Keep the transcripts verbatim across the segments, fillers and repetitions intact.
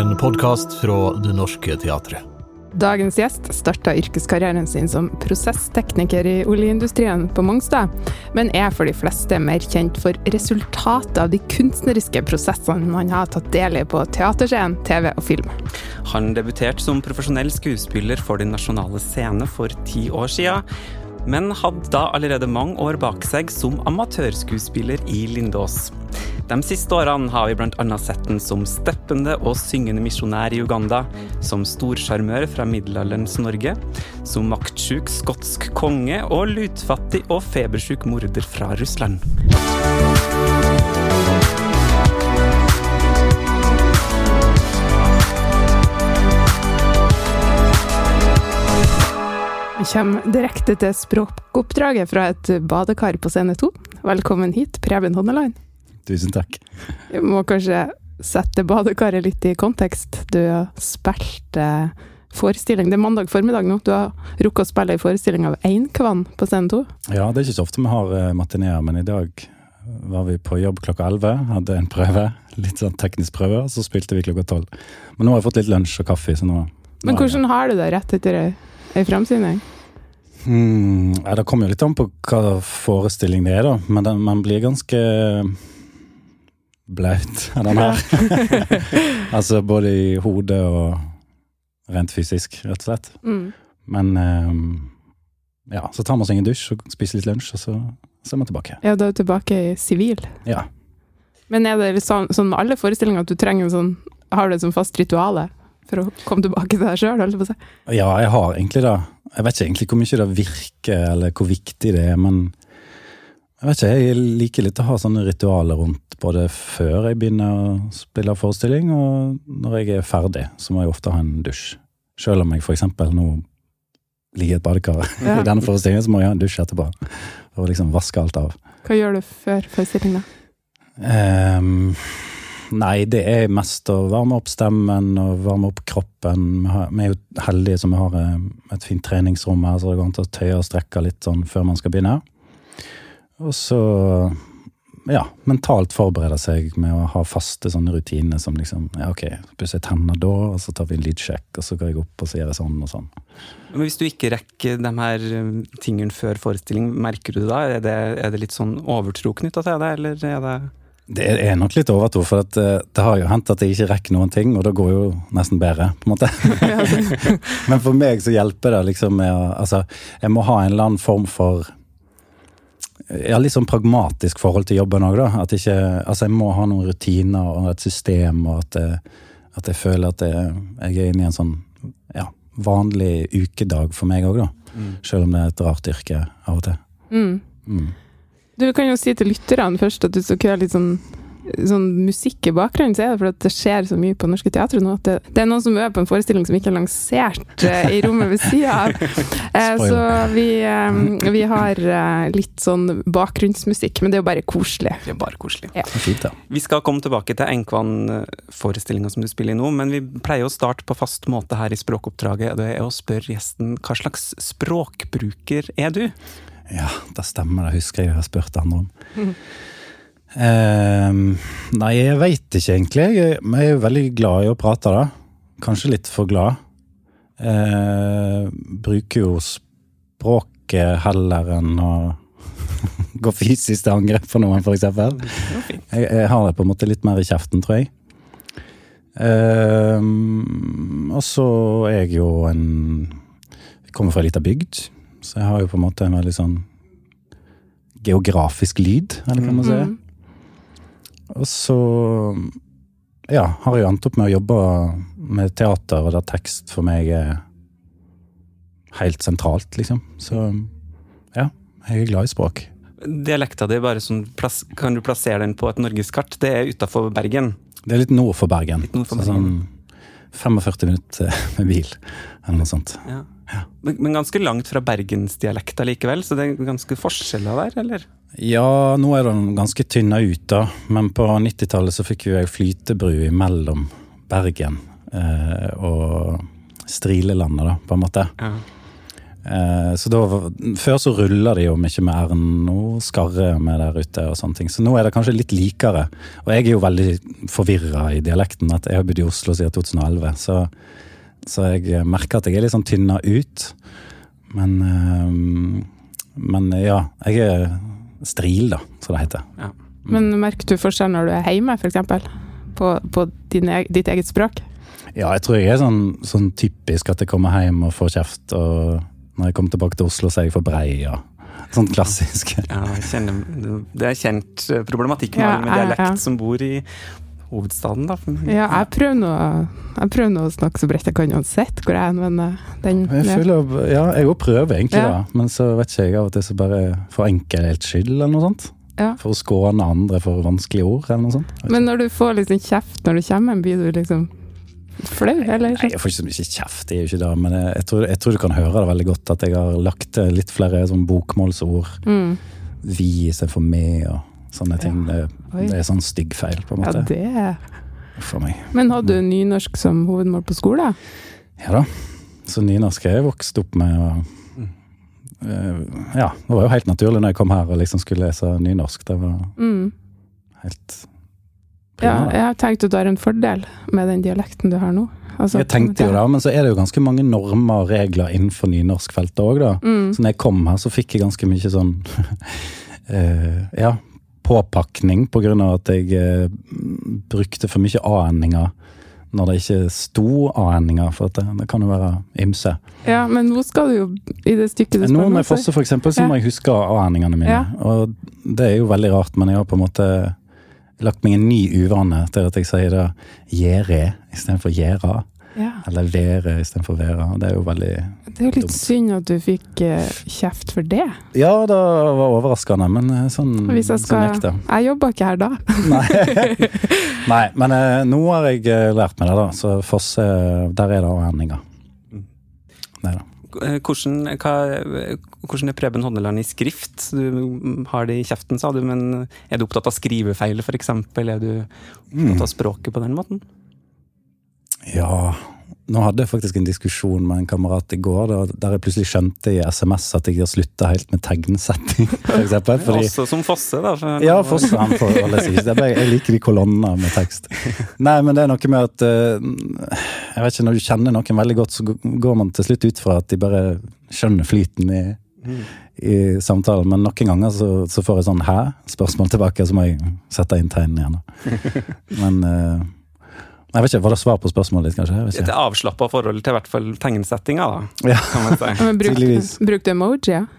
En podcast fra Det Norske Teatret. Dagens gjest startet yrkeskarrieren sin som prosesstekniker i oljeindustrien på Mongstad, men er for de fleste mer kjent for resultatet av de kunstneriske prosessene han har tatt del i på teaterscenen, T V og film. Han debuterte som profesjonell skuespiller for Den nasjonale scene for ti år siden, men hadde da allerede mange år bak seg som amatørskuespiller i Lindås. De siste årene har vi blant annet sett den som steppende og syngende misjonær i Uganda, som storsjarmør fra middelalderens Norge, som maktsjuk skotsk konge og lutfattig og febersjuk morder fra Russland. Vi kommer direkte til språkoppdraget fra et badekar på scene to. Velkommen hit, Preben Honneland. Tusen takk. Vi må kanskje sette badekaret litt i kontekst. Du har spilt eh, forestilling, det er mandag formiddag nå, du har rukket å spille i forestilling av Einkvann på scene to. Ja, det er ikke så ofte vi har uh, matineer, men i dag var vi på jobb klokka elleve, hadde en prøve, litt sånn teknisk prøve, og så spilte vi klokka tolv. Men nå har jeg fått litt lunsj og kaffe, så nå... nå Men hvordan har du det rett etter en fremsyning? Hmm, ja, det kommer jo litt an på hva forestilling det er da, men den, man blir ganske blaut av den her. Altså både i hodet og rent fysisk, rett og slett. Mm. Men um, ja, så tar man seg en dusj og spiser litt lunsj, og så, så er man tilbake. Ja, da er du tilbake i sivil. Ja. Men er det sånn, sånn med alle forestillinger at du trenger en sånn, har du et sånn fast rituale for å komme tilbake til deg selv, holdt jeg på å si? Ja, jeg har egentlig det. Jeg vet ikke egentlig hvor mye det virker, eller hvor viktig det er, men jeg vet ikke, jeg liker litt å ha sånne ritualer rundt både før jeg begynner å spille forestilling, og når jeg er ferdig, så må jeg ofte ha en dusj. Selv om jeg for eksempel nå ligger i et badekar ja. I denne forestillingen, så må jeg ha en dusj etterpå, for å liksom vaske alt av. Hva gjør du før forestillingen da? Um, nei, det er mest å varme opp stemmen og varme opp kroppen. Vi, har, vi er jo heldige som vi har et fint treningsrom her, så det går an til å tøye og strekke litt sånn før man skal begynne. Og så, ja, mentalt forberede seg med å ha faste sånne rutiner som liksom, ja ok, pusser jeg tenner da, og så tar vi en lydsjekk, og så går jeg opp og så gjør jeg sånn og sånn. Men hvis du ikke rekker de her tingene før forestilling, merker du det da? Er det, er det litt sånn overtro knyttet til det, eller er det... Det er nok litt overtro, for at, uh, det har jo hendt at jeg ikke rekker noen ting, og det går jo nesten bedre, på en måte. Men for meg så hjelper det liksom med å, altså, jeg må ha en eller annen form for, ja, litt sånn pragmatisk forhold til jobben også da, at ikke, altså jeg må ha noen rutiner og et system, og at, jeg, at jeg føler at jeg, jeg er inne i en sånn, ja, vanlig ukedag for meg også da, mm. Selv om det er et rart yrke av og til. Mm. Mm. Du kan jo si til lytterne først at du skal høre litt sånn, sånn musikk i bakgrunnen, så er det for at det skjer så mye på Norske Teatret nå, at det, det er noen som øver på en forestilling som ikke er lansert uh, i rommet ved siden av. Uh, så vi, um, vi har uh, litt sånn bakgrunnsmusikk, men det er jo bare koselig. Det er bare koselig. Ja. Fint, ja. Vi skal komme tilbake til Einkvann-forestillingen som du spiller i nå, men vi pleier å starte på fast måte her i språkoppdraget, det er å spørre gjesten, hva slags språkbruker er du? Ja, det stemmer, det husker jeg jeg har spurt andre om. Mm. Um, nei, jeg vet ikke egentlig. Jeg, jeg er jo veldig glad i å prate da. Kanskje litt for glad. Uh, bruker jo språket heller enn å gå fysisk til angrep for noen, for eksempel. Jeg, jeg har det på en måte litt mer i kjeften, tror jeg. Um, og så er jeg jo en... Jeg kommer fra en liten bygd, så jeg har jo på en måte en veldig sånn geografisk lyd, eller kan man si. Mm. Og så, ja, har jeg jo endt opp med å jobbe med teater, og der tekst for meg er helt sentralt, liksom. Så, ja, jeg er glad i språk. Dialekta di, bare sånn, kan du plassere den på et norgeskart? Det er utenfor Bergen. Det er litt nord for Bergen. Litt nord for så Bergen. Sånn femogførti minutter med bil, eller noe sånt. Ja. Ja. Men, men ganske langt fra Bergensdialekta likevel, så det er ganske forskjeller der, eller? Ja, nå er den ganske tynna ut da, men på nittitallet så fikk jeg flytebru mellom Bergen eh, og Strilelandet da, på en måte. Ja. Eh, så da, før så ruller de jo mye med æren, nå skarrer med der ute og sånne ting. Så nå er det kanskje litt likere. Og jeg er jo veldig forvirret i dialekten, at jeg har bodd i Oslo siden tjue elleve, så, så jeg merker at jeg er litt sånn tynnet ut. Men, eh, men ja, jeg er stril da, så det heter. Ja. Men merker du forskjell når du er hjemme, for eksempel? På, på din, ditt eget språk? Ja, jeg tror jeg er sånn, sånn typisk at jeg kommer hjem og får kjeft, og når jeg kommer tilbake til Oslo, så er jeg for brei, ja. Sånn klassisk. Ja, jeg kjenner, det er kjent problematikk med, ja, med dialekt ja, ja. som bor i hovedstaden, da. Ja, jeg prøver nå, jeg prøver nå å snakke så bredt jeg kan uansett hvor jeg er, men den... Jeg føler, ja, jeg jo prøver egentlig ja. da, men så vet ikke jeg av og til så bare for enkelt skyld eller noe sånt. Ja. For å skåne andre for vanskelige ord eller noe sånt. Men når du får liksom kjeft når du kommer, blir du liksom flau, eller? Nei, jeg får ikke så mye kjeft, det er jo ikke det, men jeg, jeg, tror, jeg tror du kan høre det veldig godt at jeg har lagt litt flere sånn bokmålsord, mm. vi i stedet for meg og sånne ting. Ja. Det, det er sånn stygg feil, på en måte. Ja, det for meg. Men hadde du nynorsk som hovedmål på skole? Ja da, så nynorsk er jeg vokst opp med, og uh, ja, det var jo helt naturlig når jeg kom her og liksom skulle lese nynorsk. Det var mm. helt... Ja, jeg har tenkt at du har en fordel med den dialekten du har nå. Altså, jeg tenkte jo da, men så er det jo ganske mange normer og regler innenfor nynorskfeltet også da. Mm. Så når jeg kom her, så fikk jeg ganske mye sånn uh, ja, påpakning på grunn av at jeg uh, brukte for mye a-endinger når det ikke sto a-endinger, for at det, det kan jo være ymse. Ja, men hvor skal du jo i det stykket du spør? Nå med Fosse for eksempel, så må ja. jeg huske a-endingene mine. Ja. Og det er jo veldig rart, men jeg har på en måte lagt meg en ny uvane til at jeg sier det gjere i stedet for gjera, ja. eller være i stedet for være. Det er jo veldig Det er jo litt dumt. Synd at du fikk uh, kjeft for det. Ja, det var overraskende, men sånn, Hvis jeg skal, sånn gikk det. Jeg jobber ikke her da. Nei. Nei, men uh, nå har jeg uh, lært meg det da, så Fosse, der er det avhendinger. Nei da. Hvordan, hva, hvordan er Preben Hodneland i skrift? Du har det i kjeften, sa du, men er du opptatt av skrivefeil, for eksempel? Er du opptatt av språket på den måten? Ja, nå hadde jeg faktisk en diskusjon med en kamerat i går, da, der jeg plutselig skjønte i sms at jeg har sluttet helt med tegnsetting, for eksempel. Fordi, også som Fosse, da? Ja, Fosse, han får alle si. Jeg liker de kolonner med tekst. Nei, men det er noe med at, jeg vet ikke, når du kjenner noen veldig godt, så går man til slutt ut fra at de bare skjønner flyten i, mm. i samtalen, men noen ganger så, så får jeg sånn, hæ? Spørsmål tilbake, så må jeg sette inn tegn igjen. Men... Jeg vet ikke, var det svar på spørsmålet ditt, kanskje? Det er avslappet forhold til i hvert fall tegnsettinga, da. Ja. Kan man si. Men brukte bruk du emoji, ja?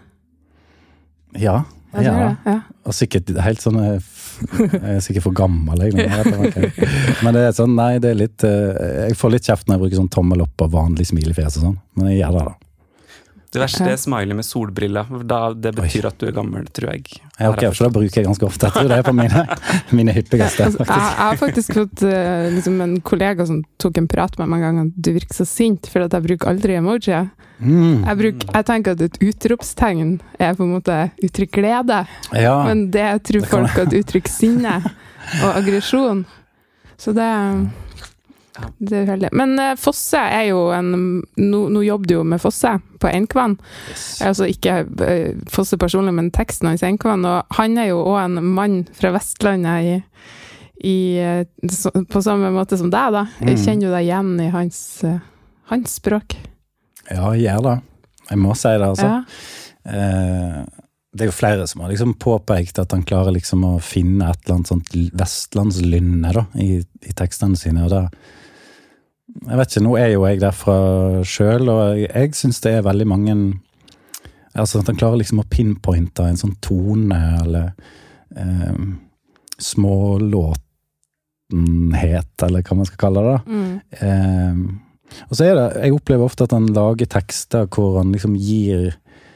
Ja, ja. ja. ja. Og sikkert helt sånn, jeg er sikkert for gammel, jeg. Men det er sånn, nei, det er litt, jeg får litt kjeft når jeg bruker sånn tommel opp og vanlig smilefjes og sånn, men jeg gjør det da. Det verste er smiley med solbriller, da det betyr Oi. At du er gammel, tror jeg. Ja, ok, for det bruker jeg ganske ofte. Jeg tror det er på mine, mine hyppigste, faktisk. Jeg, jeg har faktisk fått uh, liksom en kollega som tok en prat med meg en gang at du virker så sint, for at jeg bruker aldri emoji. Mm. Jeg, bruk, jeg tenker at et utropstegn er på en måte uttrykk glede, ja, men det tror det folk at uttrykk sinne og aggresjon. Så det er... Ja. Det er uheldig. Men uh, Fosse er jo en nå, nå jobber du jo med Fosse på Enkvann. Yes. Altså ikke uh, Fosse personlig, men teksten hans Enkvann, og han er jo også en mann fra Vestlandet i, i, uh, så, på samme måte som deg da. Mm. Kjenner du deg igjen i hans, uh, hans språk? Ja, jeg gjør det. Jeg må si det, altså. Ja. Uh, det er jo flere som har liksom påpekt at han klarer liksom å finne et eller annet sånt vestlandslynne da, i, i tekstene sine, og det jeg vet ikke, nå er jo jeg derfra selv, og jeg, jeg synes det er veldig mange, altså at han klarer liksom å pinpointe en sånn tone, eller eh, smålåtenhet, eller hva man skal kalle det da. Mm. Eh, og så er det, jeg opplever ofte at han lager tekster hvor han liksom gir,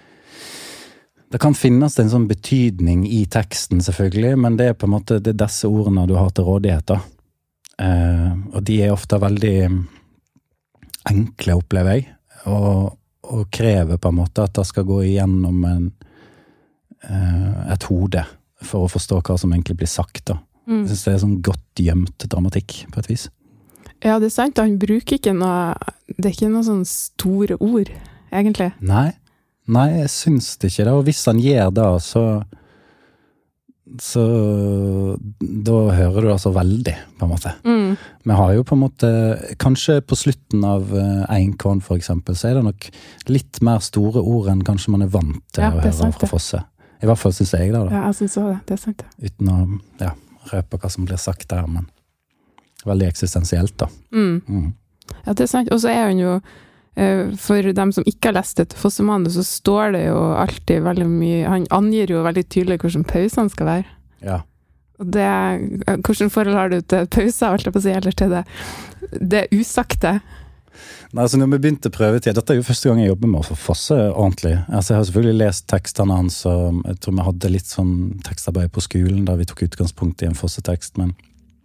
det kan finnes en sånn betydning i teksten selvfølgelig, men det er på en måte, det er disse ordene du har til rådighet da. Uh, og de er ofte veldig enkle, opplever jeg, og, og krever på en måte at det skal gå igjennom en, uh, et hode for å forstå hva som egentlig blir sagt da. Mm. Jeg synes det er sånn godt gjemt dramatikk på et vis. Ja, det er sant, han bruker ikke noe, det er ikke noe sånn store ord, egentlig. Nei. Nei, jeg syns det ikke det, og hvis han gjør det, så så da hører du det så veldig, på en måte. Mm. Vi har jo på en måte, kanskje på slutten av Einkvann for eksempel, så er det nok litt mer store ord enn kanskje man er vant til Ja, å det er høre sant fra det. Fosse. I hvert fall synes jeg det da. Ja, jeg synes også det. Det er sant det. Uten å ja, røpe hva som blir sagt der, men veldig eksistensielt da. Mm. Mm. Ja, det er sant. Og så er han jo, eh, for dem som ikke har lest et Fosse-manus, så står det jo alltid veldig mye, han angir jo veldig tydelig hvordan pausene skal være. Ja. Og det, hvordan forhold har du til pauser, alt jeg på å si, eller til det, det usagte? Nei, altså når vi begynte prøvetid, dette er jo første gang jeg jobber med å få Fosse ordentlig. Altså jeg har selvfølgelig lest tekstene hans, og jeg tror vi hadde litt sånn tekstarbeid på skolen, da vi tok utgangspunkt i en Fosse-tekst, men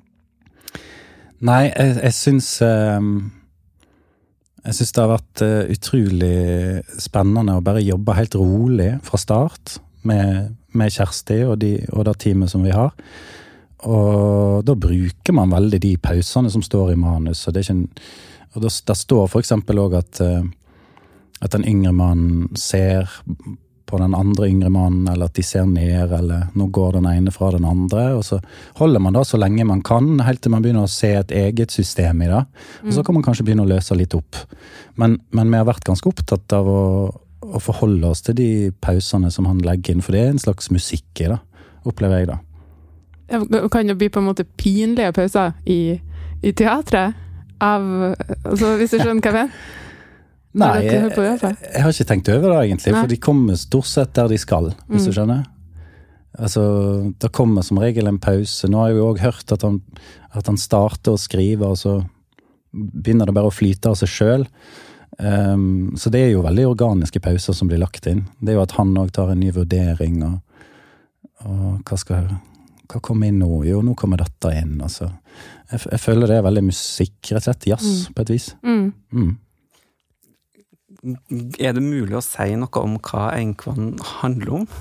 nei, jeg, jeg synes um, jeg synes det har vært uh, utrolig spennende å bare jobbe helt rolig fra start med, med Kjersti og, de, og det teamet som vi har. Og da bruker man veldig de pausene som står i manus, og det er ikke en, og da, der står for eksempel også at, uh, at en yngre mann ser på den andre yngre mannen, eller at de ser ned, eller nå går den ene fra den andre, og så holder man da så lenge man kan, helt til man begynner å se et eget system i det, og så kan man kanskje begynne å løse litt opp. Men, men vi har vært ganske opptatt av å, å forholde oss til de pausene som han legger inn, for det er en slags musikk i det, opplever jeg da. Kan det bli på en måte pinlige pauser i, i teatret? Av, altså hvis du skjønner hva jeg mener? Nei, jeg, jeg har ikke tenkt over det egentlig, for de kommer stort sett der de skal, hvis mm. du skjønner. Altså, det kommer som regel en pause. Nå har jeg jo også hørt at han, at han starter å skrive, og så begynner det bare å flyte av seg selv. Um, så det er jo veldig organiske pauser som blir lagt inn. Det er jo at han også tar en ny vurdering, og, og hva skal hva kommer inn nå? Jo, nå kommer dette inn. Altså. Jeg, jeg føler det er veldig musikk, rett og slett jazz, mm. på et vis. Mm. Mm. Er det mulig å si noe om hva Einkvann handler om?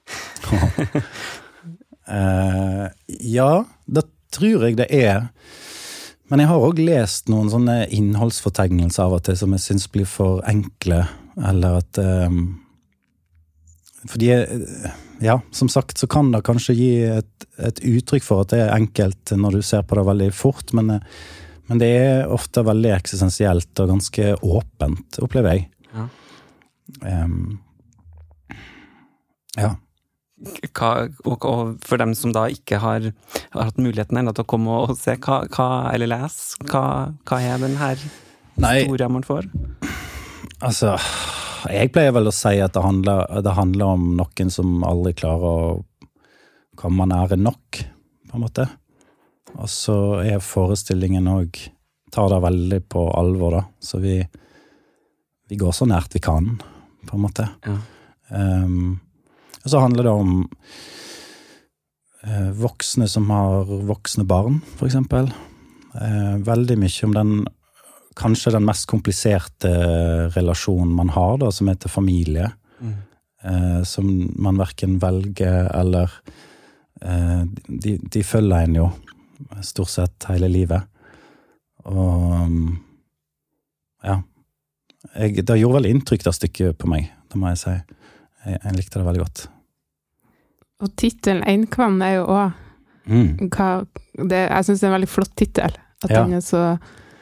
uh, ja, det tror jeg det er. Men jeg har også lest noen sånne innholdsfortegnelser av og til som jeg synes blir for enkle, eller at um, fordi, ja, som sagt så kan det kanskje gi et, et uttrykk for at det er enkelt når du ser på det veldig fort, men Men det er ofte veldig eksistensielt og ganske åpent, opplever jeg. Ja. Um, ja. Hva, og, og for dem som da ikke har, har hatt muligheten enda til å komme og se, hva, hva, eller lese, hva, hva er den her historien man får? Altså, jeg pleier vel å si at det handler, det handler om noen som aldri klarer å komme nære nok, på en måte. Og så er forestillingen også, tar det veldig på alvor da, så vi, vi går så nært vi kan, på en måte. Ja. Um, og så handler det om uh, voksne som har voksne barn, for eksempel. Uh, veldig mye om den, kanskje den mest kompliserte relasjonen man har da, som heter familie. Mm. Uh, som man hverken velger, eller uh, de, de følger en jo stort sett hele livet. Og ja, jeg, det gjorde veldig inntrykk det stykket på meg, det må jeg si. Jeg, jeg likte det veldig godt. Og titelen Einkvann er jo også mm. hva, det, jeg synes det er en veldig flott titel, at ja. Den er så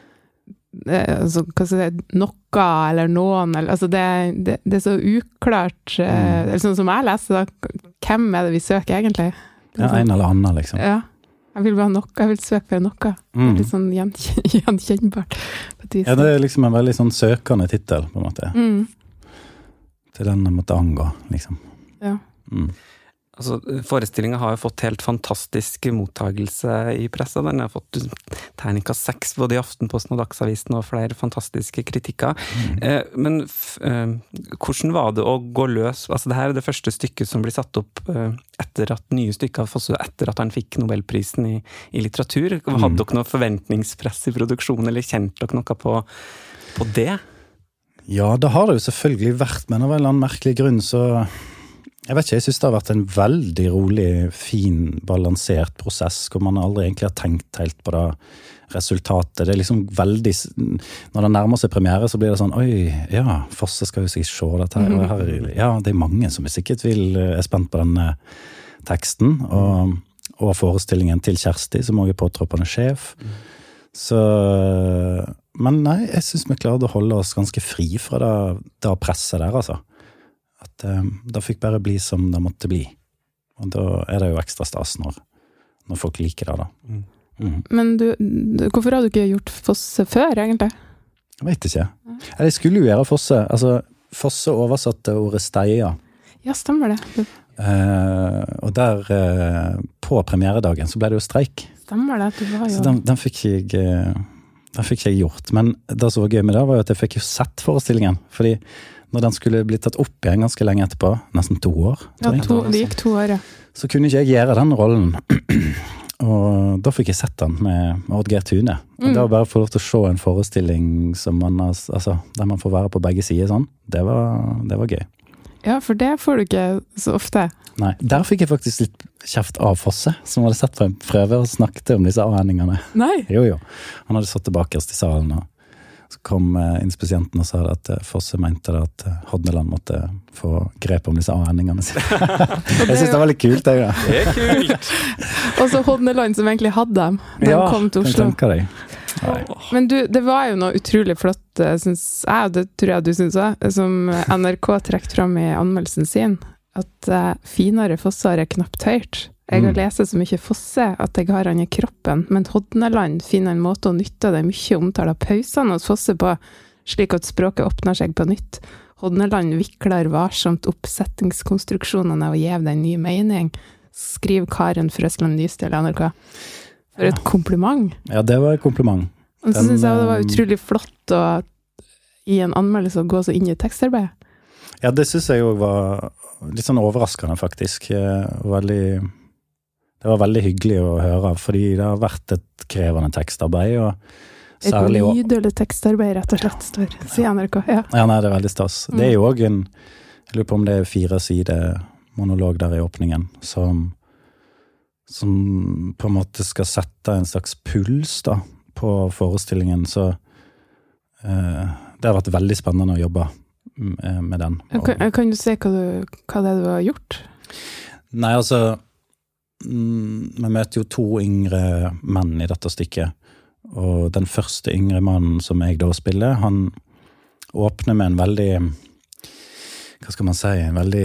altså, hva skal jeg si, noe eller noen, eller, altså det, det, det er så uklart mm. eller sånn som jeg leser da, hvem er det vi søker egentlig? Ja, en eller annen liksom. Ja. Jeg vil bare noe, jeg vil søke for noe. Mm. Litt sånn gjenkjennbart. Ja, det er liksom en veldig sånn søkende titel, på en måte. Mm. Til den jeg måtte angå, liksom. Ja. Mm. Altså, forestillingen har jo fått helt fantastisk mottagelse i pressa. Den har fått terningkast seks både i Aftenposten og Dagsavisen og flere fantastiske kritikker. Mm. Eh, men f, eh, hvordan var det å gå løs? Altså, det her er det første stykket som blir satt opp eh, etter at nye stykker har fått etter at han fikk Nobelprisen i, i litteratur. Hadde mm. dere noe forventningspress i produksjonen, eller kjente dere noe på, på det? Ja, det har det jo selvfølgelig vært, men av en eller annen merkelig grunn så Jeg vet ikke, jeg synes det har vært en veldig rolig, fin, balansert prosess, hvor man aldri egentlig har tenkt helt på det resultatet. Det er liksom veldig, når det nærmer seg premiere, så blir det sånn, oi, ja, Fosse skal jo sikkert se dette her, og her, ja, det er mange som er sikkert vil, er spent på denne teksten, og, og forestillingen til Kjersti, som også er påtroppende sjef. Så, men nei, jeg synes vi klarte å holde oss ganske fri fra det, det presset der, altså. At um, det fikk bare bli som det måtte bli. Og da er det jo ekstra stas når, når folk liker det da. Mm. Mm. Men du, du, hvorfor har du ikke gjort Fosse før, egentlig? Jeg vet ikke. Eller jeg skulle jo gjøre Fosse. Altså, Fosse oversatte ordet steia. Ja, stemmer det. Uh, og der, uh, på premieredagen, så ble det jo streik. Stemmer det, du var jo... Så den, den fikk jeg... Uh, den fikk jeg gjort. Men det som var gøy med det, var jo at jeg fikk jo sett forestillingen. Fordi når den skulle bli tatt opp igjen ganske lenge etterpå, nesten to år. Ja, to, det gikk to år, ja. Så kunne ikke jeg gjøre den rollen. Og da fikk jeg sett den med, med Oddgeir Thune. Og mm. det var bare å få lov til å se en forestilling som man, altså, der man får være på begge sider sånn. Det var, det var gøy. Ja, for det får du ikke så ofte. Nei, der fikk jeg faktisk litt kjeft av Fosse, som hadde sett på en prøve og snakket om disse avhendingene. Nei? Jo, jo. Han hadde satt tilbakerst i salen, og så kom inspisienten og sa at Fosse mente det at Hodneland måtte få grep om disse avhendingene sine. Jeg synes det var litt kult, det. Ja. Det er kult! Og så Hodneland som egentlig hadde dem. De ja, kom til Oslo. Ja, tenker jeg. Nei. Men du, det var jo noe utrolig flott, synes jeg, og det tror jeg du synes også, som N R K trekte fram i anmeldelsen sin, at uh, finere Fosse har jeg knapt hørt. Jeg har lest så mye Fosse at jeg har han i kroppen, men Hodneland finner en måte å nytte det mye omtale av pausene hos Fosse på, slik at språket åpner seg på nytt. Hodneland vikler varsomt opp settingskonstruksjonene og gjev den ny mening, skriver Karen Frøsland Nystjel i N R K. For et kompliment. Ja, det var et kompliment. Og så synes jeg det var utrolig flott å i en anmeldelse å gå så inn i tekstarbeidet. Ja, det synes jeg jo var litt sånn overraskende faktisk. Veldig, det var veldig hyggelig å høre, fordi det har vært et krevende tekstarbeid, og særlig... Et nydelig tekstarbeid, rett og slett, står, sier N R K, ja. Ja, nei, det er veldig stas. Mm. Det er jo også en, jeg lurer på om det er fire sider monolog der i åpningen, som som på en måte skal sette en slags puls da, på forestillingen, så eh, det har vært veldig spennende å jobbe med, med den. Kan, kan du se hva, du, hva det er du har gjort? Nei, altså, mm, vi møter jo to yngre menn i dette stykket, og den første yngre mannen som jeg da spiller, han åpner med en veldig, hva skal man si, en veldig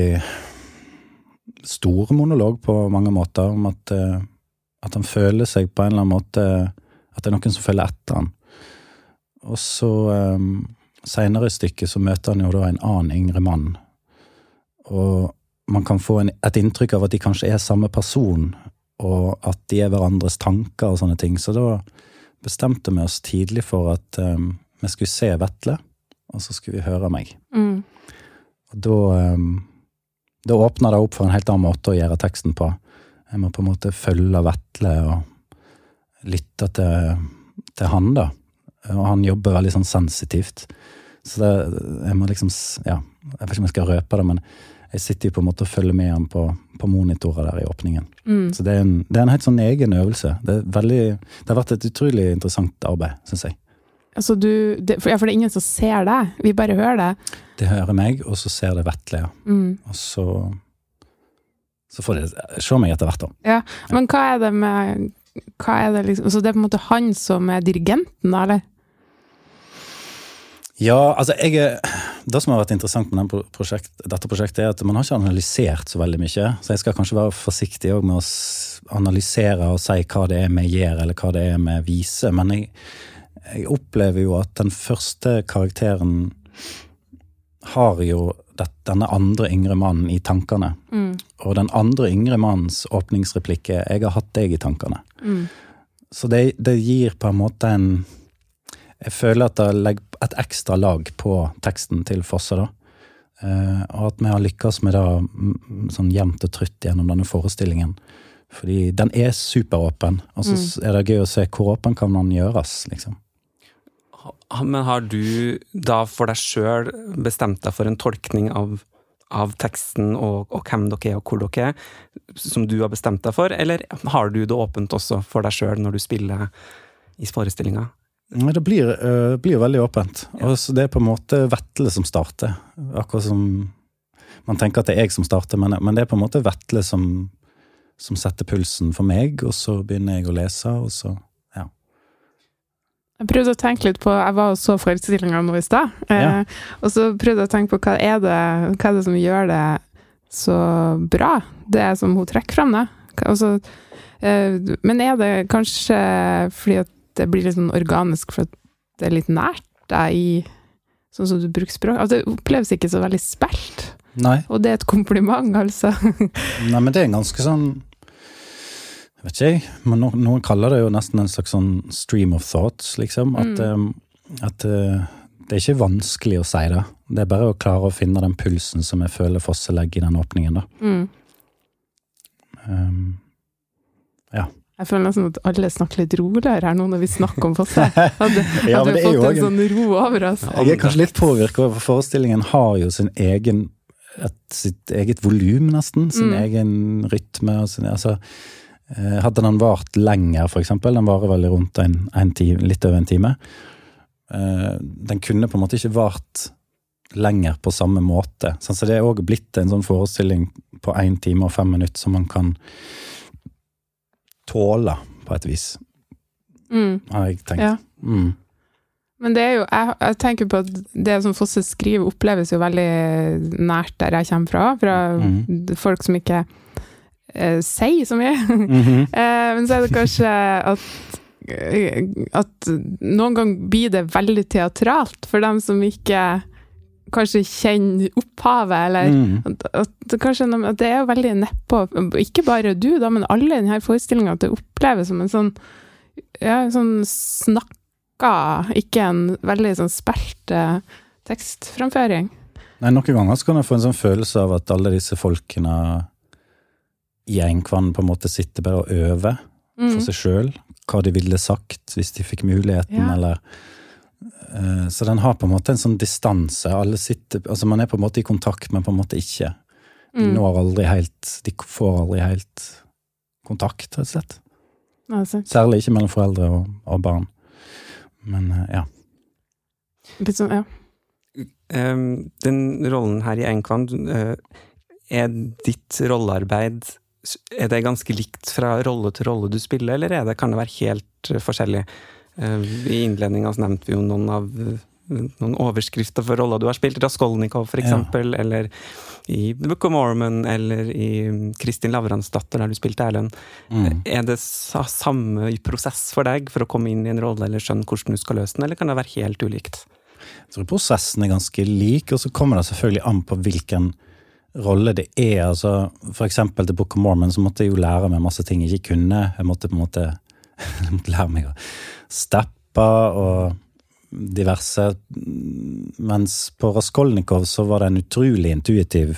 stor monolog på mange måter, om at, uh, at han føler seg på en eller annen måte, at det er noen som følger etter han. Og så um, senere i stykket så møter han jo da en annen yngre mann, og man kan få en, et inntrykk av at de kanskje er samme person, og at de er hverandres tanker og sånne ting, så da bestemte vi oss tidlig for at um, vi skulle se Vetle, og så skulle vi høre meg. Mm. Og da... Um, Da åpner det opp for en helt annen måte å gjøre teksten på. Jeg må på en måte følge Vetle og lytte til, til han da. Og han jobber veldig sånn sensitivt. Så det, jeg må liksom, ja, jeg vet ikke om jeg skal røpe det, men jeg sitter jo på en måte og følger med han på, på monitorer der i åpningen. Mm. Så det er, en, det er en helt sånn egen øvelse. Det, er veldig, det har vært et utrolig interessant arbeid, synes jeg. Altså du, det, for, ja, for det er ingen som ser deg, vi bare hører det. Det hører meg, og så ser det Vetle, ja. Mm. Og så, så får de se meg etter hvert da. Ja, men hva er det med, hva er det liksom, så det er på en måte han som er dirigenten da, eller? Ja, altså jeg, det som har vært interessant med den prosjekt, dette prosjektet er at man har ikke analysert så veldig mye, så jeg skal kanskje være forsiktig også med å analysere og si hva det er vi gjør, eller hva det er vi viser, men jeg Jeg opplever jo at den første karakteren har jo det, denne andre yngre mannen i tankene. Mm. Og den andre yngre mannens åpningsreplikk er «Jeg har hatt deg i tankene». Mm. Så det, det gir på en måte en... Jeg føler at det legger et ekstra lag på teksten til Fosse da. Eh, og at vi har lykkes med det sånn jevnt og trutt gjennom denne forestillingen. Fordi den er superåpen, og så mm. er det gøy å se hvor åpen kan man gjøres, liksom. Men har du da for deg selv bestemt deg for en tolkning av, av teksten og, og hvem dere er og hvor dere er, som du har bestemt deg for, eller har du det åpent også for deg selv når du spiller i forestillinga? Det blir, uh, blir veldig åpent. Ja. Og så det er på en måte Vetle som starter. Akkurat som man tenker at det er jeg som starter, men, men det er på en måte Vetle som, som setter pulsen for meg, og så begynner jeg å lese, og så Jeg prøvde å tenke litt på, jeg var og så forestillingen nå i sted, ja. eh, og så prøvde jeg å tenke på hva er, det, hva er det som gjør det så bra, det som hun trekker frem det. Altså, eh, men er det kanskje fordi at det blir litt sånn organisk, for at det er litt nært deg i, sånn som du bruker språk, altså det oppleves ikke så veldig spilt. Nei. Og det er et kompliment, altså. Nei, men det er en ganske sånn, vet ikke jeg, men no, noen kaller det jo nesten en slags sånn stream of thoughts, liksom, at, mm. um, at uh, det er ikke vanskelig å si det. Det er bare å klare å finne den pulsen som jeg føler Fosse legger i den åpningen, da. Mm. Um, ja. Jeg føler nesten at alle snakker litt roligere her nå når vi snakker om Fosse. Hadde, ja, hadde vi fått en sånn en, ro over oss. Jeg er kanskje litt påvirket, for forestillingen har jo sin egen, et, sitt eget volum nesten, sin mm. egen rytme, og sin, altså, hadde den vart lenger, for eksempel, den varer vel rundt en, en time, litt over en time, den kunne på en måte ikke vart lenger på samme måte. Så det er også blitt en sånn forestilling på en time og fem minutter som man kan tåle på et vis. Mm. Har jeg tenkt. Ja. Mm. Men det er jo, jeg, jeg tenker på at det som Fosse skriver oppleves jo veldig nært der jeg kommer fra, fra mm. folk som ikke Uh, sier så mye. Mm-hmm. uh, men så er det kanskje at, uh, at noen gang blir det veldig teatralt for dem som ikke kanskje kjenner opphavet, eller mm. at, at, kanskje, at det er jo veldig neppå, ikke bare du da, men alle i denne forestillingen, at det oppleves som en sånn, ja, sånn snakka, ikke en veldig sånn spilt uh, tekstframføring. Nei, noen ganger så kan jeg få en sånn følelse av at alle disse folkene i Einkvann på en måte sitter bare og øver mm. for seg selv, hva de ville sagt hvis de fikk muligheten, ja. Eller uh, så den har på en måte en sånn distanse, alle sitter, altså man er på en måte i kontakt, men på en måte ikke. De mm. når aldri helt, de får aldri helt kontakt, rett og slett. Altså. Særlig ikke mellom foreldre og, og barn. Men uh, ja. Sånn, ja. Um, den rollen her i Einkvann, uh, er ditt rollearbeid, er det ganske likt fra rolle til rolle du spiller, eller er det, kan det være helt forskjellig? I innledningen så nevnte vi jo noen av noen overskrifter for roller du har spilt, Raskolnikov for eksempel, ja. Eller i The Book of Mormon, eller i Kristin Lavransdatter der du spilte Erlend. Mm. Er det samme prosess for deg for å komme inn i en rolle, eller skjønne hvordan du skal løse den, eller kan det være helt ulikt? Jeg tror prosessen er ganske lik, og så kommer det selvfølgelig an på hvilken rolle det er, altså for eksempel til Book of Mormon så måtte jeg jo lære meg masse ting jeg ikke kunne, jeg måtte på en måte jeg måtte lære meg å steppe og diverse, mens på Raskolnikov så var det en utrolig intuitiv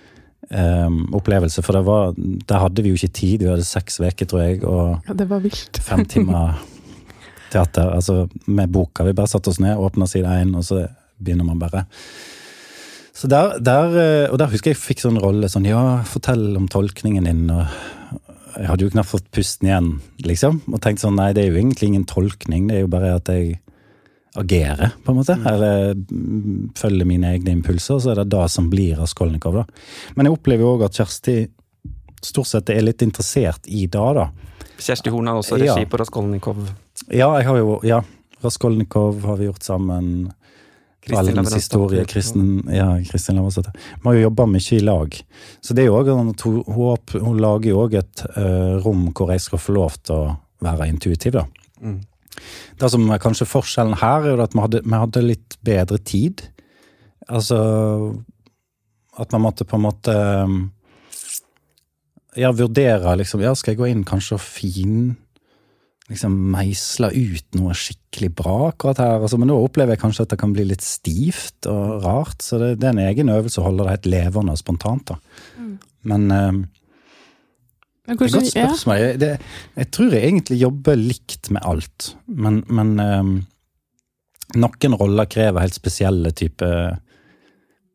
um, opplevelse, for det var, der hadde vi jo ikke tid, vi hadde seks veker tror jeg, og ja, det var vilt. fem timer teater, altså med boka, vi bare satt oss ned, åpnet side én, og så begynner man bare. Så der, der, og der husker jeg fikk sånn rolle, sånn, ja, fortell om tolkningen din, og jeg hadde jo knapt fått pusten igjen, liksom, og tenkte sånn, nei, det er jo egentlig ingen tolkning, det er jo bare at jeg agerer, på en måte, mm. eller følger mine egne impulser, så er det da som blir Raskolnikov, da. Men jeg opplever jo også at Kjersti stort sett er litt interessert i da, da. Kjersti Horn har også regi ja. På Raskolnikov. Ja, jeg har jo, ja, Raskolnikov har vi gjort sammen. Kristin historie, Kristin, ja, Kristin Lavransdatter. Vi har jo jobbet mye i lag. Så det er jo også, hun, hun, hun lager jo også et uh, rom hvor jeg skal få lov til å være intuitiv, da. Mm. Det som er kanskje forskjellen her er jo at vi hadde, vi hadde litt bedre tid. Altså, at man måtte på en måte ja, vurdere, liksom, ja, skal jeg gå inn kanskje og fin liksom meisla ut noe skikkelig bra akkurat her, altså, men nå opplever jeg kanskje at det kan bli litt stivt og rart, så det, det er en egen øvelse å holde det helt levende og spontant da. Mm. Men um, det er et godt spørsmål. Jeg, det, jeg tror jeg egentlig jobber likt med alt, men, men um, noen roller krever helt spesielle type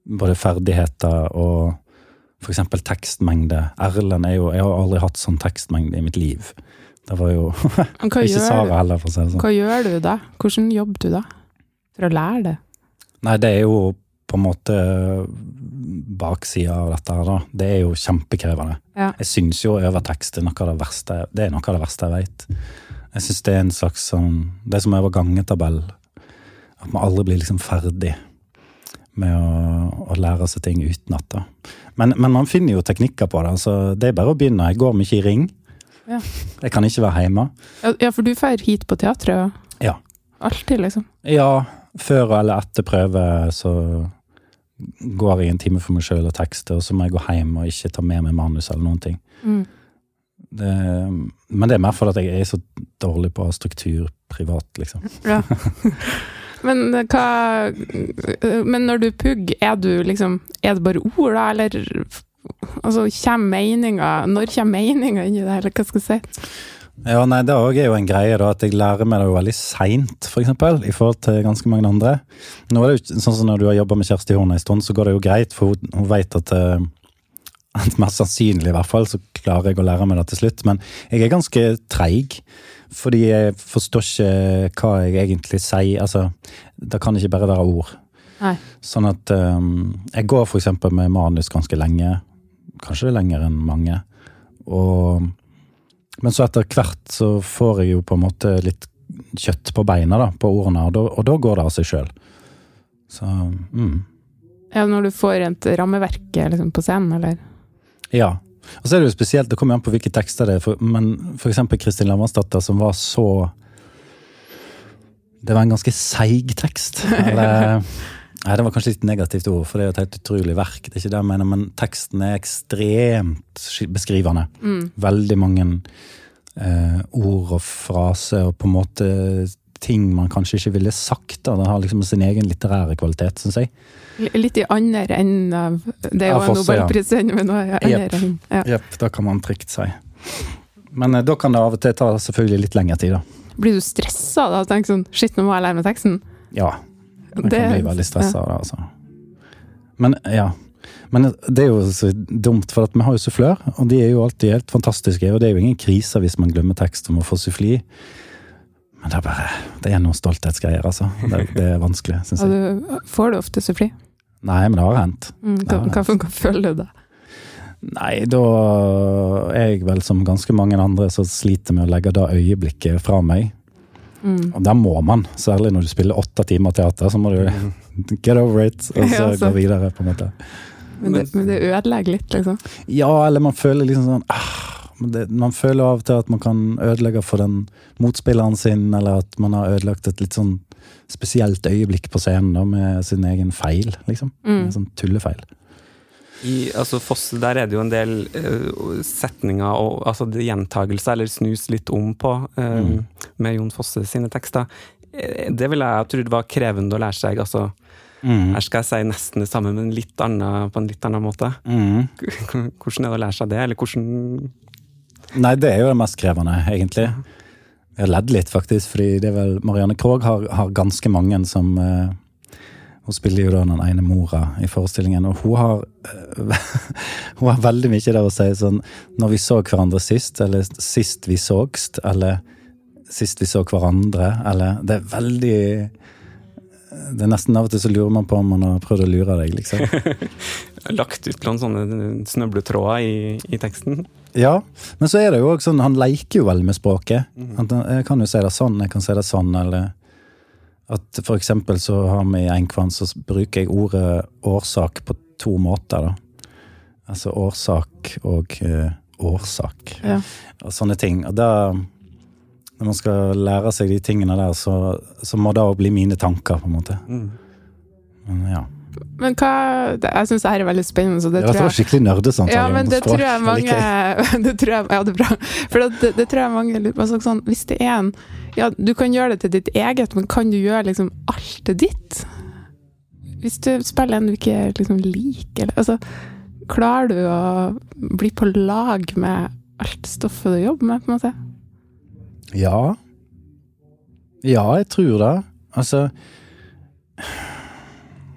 både ferdigheter og for eksempel tekstmengde. Erlend er jo, jeg har aldri hatt sånn tekstmengde i mitt liv. Det var jo ikke Sara heller, for å si det sånn. Hva gjør du da? Hvordan jobber du da? For å lære det? Nei, det er jo på en måte baksida av dette her da. Det er jo kjempekrevende. Ja. Jeg synes jo overtekst er noe av det verste, det er noe av det verste jeg vet. Jeg synes det er en slags sånn, det er som over gangetabell. At man aldri blir liksom ferdig med å, å lære seg ting utenat da. Men, men man finner jo teknikker på det, altså det er bare å begynne. Jeg går mye i ring. Ja. Jeg kan ikke være hjemme. Ja, for du fer hit på teatret. Ja. Alltid, liksom. Ja, før eller etter prøve så går jeg en time for meg selv og tekster, og så må jeg gå hjem og ikke ta med meg manus eller noen ting. Mm. Det, men det er mer for at jeg er så dårlig på struktur privat, liksom. Ja. Men hva Men når du pugger, er du liksom er det bare ord da, eller altså, kommer meningen når kommer meningen inn i det, eller hva skal jeg si? Ja, nei, det er jo en greie da, at jeg lærer meg det jo veldig sent, for eksempel, i forhold til ganske mange andre. Nå er det jo sånn som når du har jobbet med Kjersti Horn en stund, så går det jo greit, for hun, hun vet at, at mest sannsynlig i hvert fall, så klarer jeg å lære meg det til slutt. Men jeg er ganske treig, fordi jeg forstår ikke hva jeg egentlig sier. Altså, det kan ikke bare være ord. Nei. Sånn at um, jeg går for eksempel med manus ganske lenge, kanskje lenger enn mange, og men så etter hvert så får jeg jo på en måte litt kjøtt på beina da, på ordene, og da, og da går det av seg selv. Så, mm. Ja, når du får et rammeverk liksom, på scenen, eller? Ja, og så er det jo spesielt, det kommer an på hvilke tekster det er, for, men for eksempel Kristin Lavransdatter, som var så, det var en ganske seig tekst, eller... Nei, det var kanskje litt negativt ord, for det er jo et helt utrolig verk, det er ikke det jeg mener, men teksten er ekstremt beskrivende. Mm. Veldig mange eh, ord og fraser, og på en måte ting man kanskje ikke ville sagt, da. Den har liksom sin egen litterære kvalitet, synes jeg. Litt i andre enden av, det er jo ja, en Nobelprisen, men nå er jeg andre enden. Ja. Jepp, da kan man trygt si. Men eh, da kan det av og til ta selvfølgelig litt lengre tid, da. Blir du stresset da, og tenker sånn, shit, nå må jeg lære meg teksten? Ja. Man kan bli veldig stresset av det, altså. Men, ja. Men det er jo så dumt, for at vi har jo sufflør, og de er jo alltid helt fantastiske, og det er jo ingen krise hvis man glemmer tekst om å få suffli. Men det er bare, det er noen stolthetsgreier, altså. Det, det er vanskelig, synes jeg. Og du, får du ofte suffli? Nei, men det har hendt. Mm, hva, hva, hva føler du da? Nei, da er jeg vel som ganske mange andre så sliter med å legge det øyeblikket fra meg. Mm. Og der må man, særlig når du spiller åtte timer teater, så må du get over it, og så ja, gå videre på en måte. Men det, men det ødelegger litt, liksom? Ja, eller man føler liksom sånn, ah, det, man føler av og til at man kan ødelegge for den motspilleren sin, eller at man har ødelagt et litt sånn spesielt øyeblikk på scenen da, med sin egen feil, liksom. Mm. En sånn tullefeil. I altså Fosse, der er det jo en del uh, setninger og altså det gjentagelser eller snus litt om på uh, mm. med Jon Fosse sine tekster. Det vil jeg tro det var krevende å lære seg, altså mm. her skal jeg si nesten det samme, men litt annet, på en litt annen måte. Mm. Hvordan er det å lære seg det, eller hvordan... Nei, det er jo det mest krevende, egentlig. Jeg har ledd litt faktisk, fordi det er vel Marianne Krogh har, har ganske mange som... Uh, Hun spiller jo da den ene mora i forestillingen, og hun har, hun har veldig mye der å si sånn, når vi så hverandre sist, eller sist vi sågst, eller sist vi så hverandre, eller det er veldig, det er nesten av og til så lurer man på om man har prøvd å lure deg, liksom. Lagt ut noen sånne snøbletråder i, i teksten. Ja, men så er det jo også sånn, han leker jo veldig med språket. Han, jeg kan jo si det sånn, jeg kan si det sånn, eller... At for eksempel så har vi i Enkvann så bruker jeg ordet årsak på to måter da. Altså årsak og uh, årsak. Ja. Og sånne ting. Og da, når man skal lære seg de tingene der, så, så må det også bli mine tanker på en måte. Mm. Men ja. Men hva, jeg synes det her er veldig spennende, så det, det tror jeg... Det var skikkelig nørdesamtale. Ja, men det tror jeg mange... det tror jeg, ja, det er bra. For det, det tror jeg mange lurer på sånn, hvis det er en... Ja, du kan gjøre det til ditt eget, men kan du gjøre liksom alt til ditt? Hvis du spiller en du ikke liksom liker, eller, altså, klarer du å bli på lag med alt stoffet du jobber med, på en måte? Ja. Ja, jeg tror det. Altså...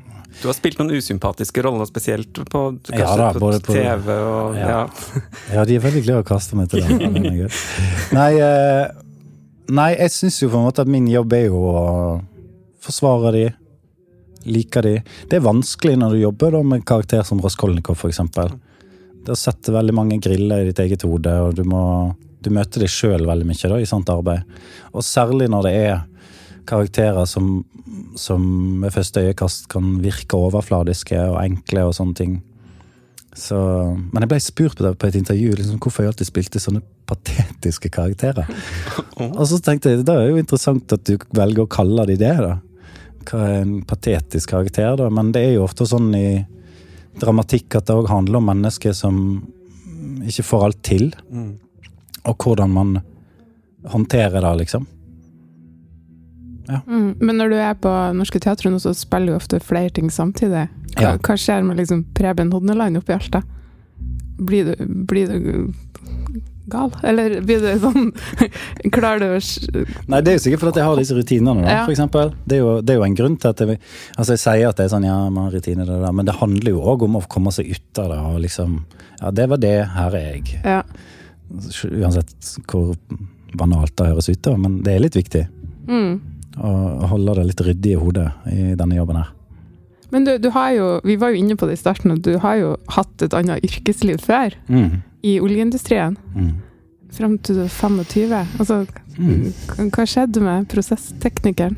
Du har spilt noen usympatiske roller, spesielt på, kanskje ja, da, på, på T V og ja. Ja. ja, de er veldig glede å kaste meg til det. Nei, eh, nei, jeg synes jo på en måte at min jobb er jo å forsvare de, liker de. Det er vanskelig når du jobber da, med karakter som Raskolnikov, for eksempel. Det å sette veldig mange griller i ditt eget hode, og du må du møter deg selv veldig mye da, i sånt arbeid. Og særlig når det er karakterer som, som ved første øyekast kan virke overfladiske og enkle og sånne ting. Så, men jeg ble spurt på det på et intervju, liksom, hvorfor jeg alltid spilte sånne patetiske karakterer. Og så tenkte jeg, det er jo interessant at du velger å kalle de det da. Hva er en patetisk karakter da? Men det er jo ofte sånn i dramatikk at det også handler om mennesker som ikke får alt til. Mm. Og hvordan man håndterer det, liksom. Ja. Mm, men når du er på Norske Teatret nå, så spiller du ofte flere ting samtidig. Hva, ja. hva skjer med liksom Preben Hodneland oppi alt da? Blir du, blir du gal? Eller blir du sånn klarer du å... Nei, det er jo sikkert fordi jeg har disse rutinerne da, ja. For eksempel. Det er, jo, det er jo en grunn til at jeg, altså jeg sier at det er sånn, ja, man har rutiner det der, men det handler jo også om å komme seg ut av det, og liksom, ja, det var det, her er jeg. Ja. Uansett hvor banalt det høres ut da, men det er litt viktig mm. å holde det litt ryddig i hodet i denne jobben her. Men du, du har jo, vi var jo inne på det i starten, og du har jo hatt et annet yrkesliv før mm. i oljeindustrien mm. frem til du er tjuefem. Altså, mm. hva skjedde med prosessteknikeren?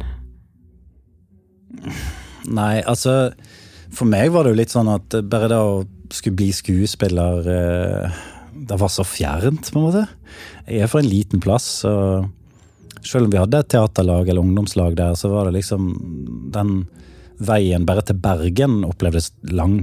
Nei, altså for meg var det jo litt sånn at bare da å skulle bli skuespiller eh, det var så fjernt, på en måte. Jeg er fra en liten plass, og selv om vi hadde et teaterlag eller ungdomslag der, så var det liksom den veien bare til Bergen opplevdes lang.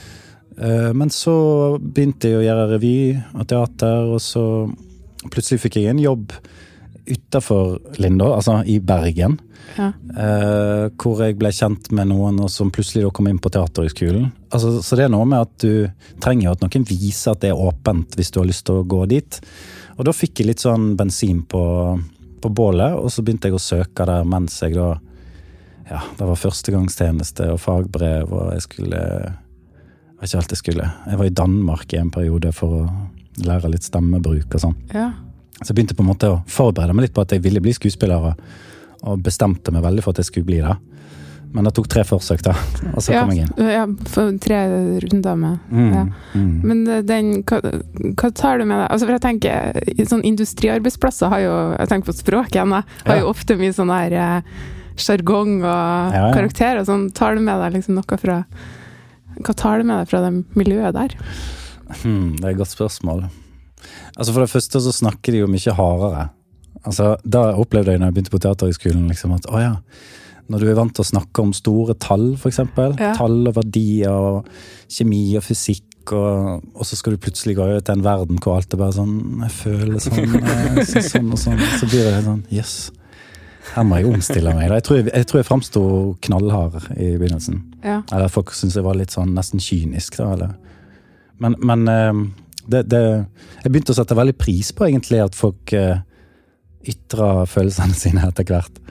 Men så begynte jeg å gjøre revy og teater, og så plutselig fikk jeg en jobb utenfor Lindå, altså i Bergen, ja. eh, hvor jeg ble kjent med noen og som plutselig da kom inn på teaterhøgskolen. Altså, så det er noe med at du trenger at noen viser at det er åpent hvis du har lyst til å gå dit. Og da fikk jeg litt sånn bensin på, på bålet, og så begynte jeg å søke der mens jeg da, ja, det var førstegangstjeneste og fagbrev, og jeg skulle, jeg vet ikke alt jeg skulle. Jeg var i Danmark i en periode for å lære litt stemmebruk og sånn. Ja. Så jeg begynte på en måte å forberede meg litt på at jeg ville bli skuespiller, og bestemte meg veldig for at jeg skulle bli det. Men det tok tre forsøk da, og så ja, kom jeg inn. Ja, for tre runder med. Mm, ja. mm. Men den, hva, hva tar du med deg? Altså for jeg tenker, sånn industriarbeidsplasser har jo, jeg tenker på språk igjen, har ja. jo ofte mye sånn her jargong og ja, ja. karakter, og sånn. Tar du med deg liksom noe fra, hva tar du med deg fra det miljøet der? Hmm, det er et godt spørsmål. Altså for det første så snakker de jo mye hardere. Altså da opplevde jeg når jeg begynte på teaterhøgskolen liksom at, å ja, når du er vant til å snakke om store tall for eksempel, ja. tall og verdier og kjemi og fysikk, og, og så skal du plutselig gå ut til en verden hvor alt er bare sånn, jeg føler sånn, jeg, så, sånn og sånn, så blir det sånn, yes, her må jeg omstille meg. Jeg tror jeg, jeg, tror jeg fremstod knallhard i begynnelsen. Ja. Eller folk synes jeg var litt sånn nesten kynisk da, eller. Men, men det, det, jeg begynte å sette veldig pris på egentlig at folk uh, ytrer følelsene sine etter hvert.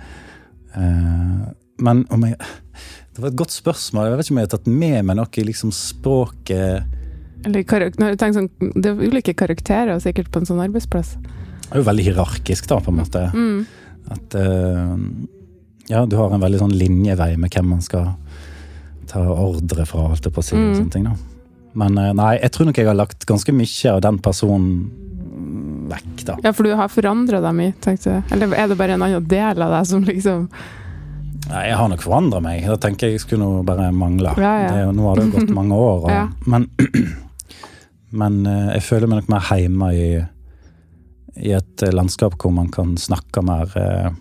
Uh, men om jeg, det var et godt spørsmål. Jeg vet ikke om jeg har tatt med meg noe i liksom språket. Eller karakter, jeg sånn, det er ulike karakterer sikkert på en sånn arbeidsplass. Det er jo veldig hierarkisk da, på en måte. Mm. At uh, ja, du har en veldig sånn linjevei med hvem man skal ta ordre fra, alt det på å si, mm. og sånne ting da. Men nei, jeg tror nok jeg har lagt ganske mye av den personen vekk da. Ja, for du har forandret dem i, tenkte jeg. Eller er det bare en annen del av deg som liksom... Nei, jeg har nok forandret meg. Da tenker jeg jeg skulle nå bare mangle. Ja, ja. Det, nå har det gått mange år. Og, ja. Men, men jeg føler meg nok mer hjemme i, i et landskap hvor man kan snakke mer,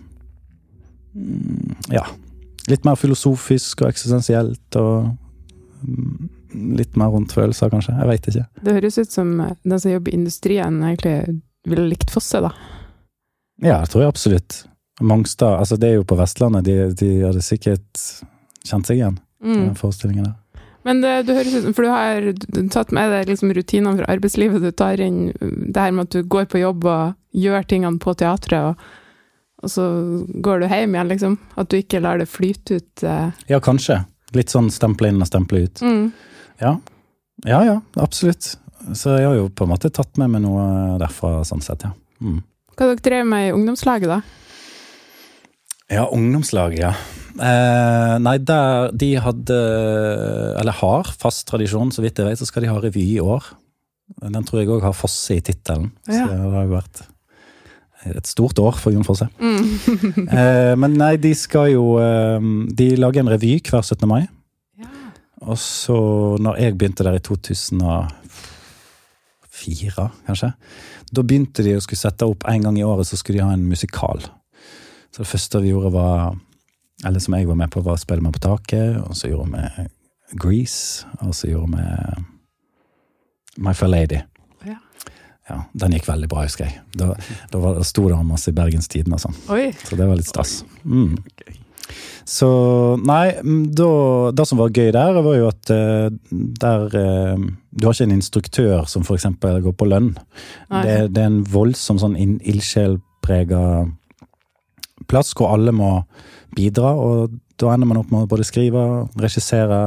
ja, litt mer filosofisk og eksistensielt og litt mer rundt følelser, kanskje. Jeg vet ikke. Det høres ut som den som jobber i industrien egentlig ville likt Fosse, da. Ja, det tror jeg absolutt. Mongstad, altså det er jo på Vestlandet, de, de hadde sikkert kjent seg igjen, mm. den forestillingen der. Men det, du høres ut som, for du har tatt med deg liksom rutinene fra arbeidslivet, du tar inn det her med at du går på jobb og gjør tingene på teatret, og, og så går du hjem igjen, liksom. At du ikke lar det flyte ut. Eh. Ja, kanskje. Litt sånn stemple inn og stemple ut. Mm. Ja. Ja, ja, absolutt. Så jeg har jo på en måte tatt med meg noe derfra, sånn sett, ja. Mm. Hva dere drev med i ungdomslaget da? Ja, ungdomslaget, ja. Eh, nei, der de hadde, eller har, fast tradisjon, så vidt jeg vet, så skal de ha revy i år. Den tror jeg også har Fosse i titelen. Ja. Så det har jo vært et stort år for Jon Fosse. Mm. eh, men nei, de skal jo, eh, de lager en revy hver syttende mai. Ja. Og så, når jeg begynte der i to tusen og fire, kanskje, da begynte de å skulle sette opp en gang i året, så skulle de ha en musikal. Så det første vi gjorde var, eller som jeg var med på, var å spille med på taket, og så gjorde vi Grease, og så gjorde vi My Fair Lady. Ja. Ja, den gikk veldig bra, husker jeg. Da, da var det stor det masse i Bergenstiden og sånn. Oi. Så det var litt stas. Mm. Så, nei, da, det som var gøy der, var jo at uh, der, uh, du har ikke en instruktør som for eksempel går på lønn. Det, det er en voldsom sånn ildsjelpreget plass hvor alle må bidra, og da ender man opp med å både skrive, regissere,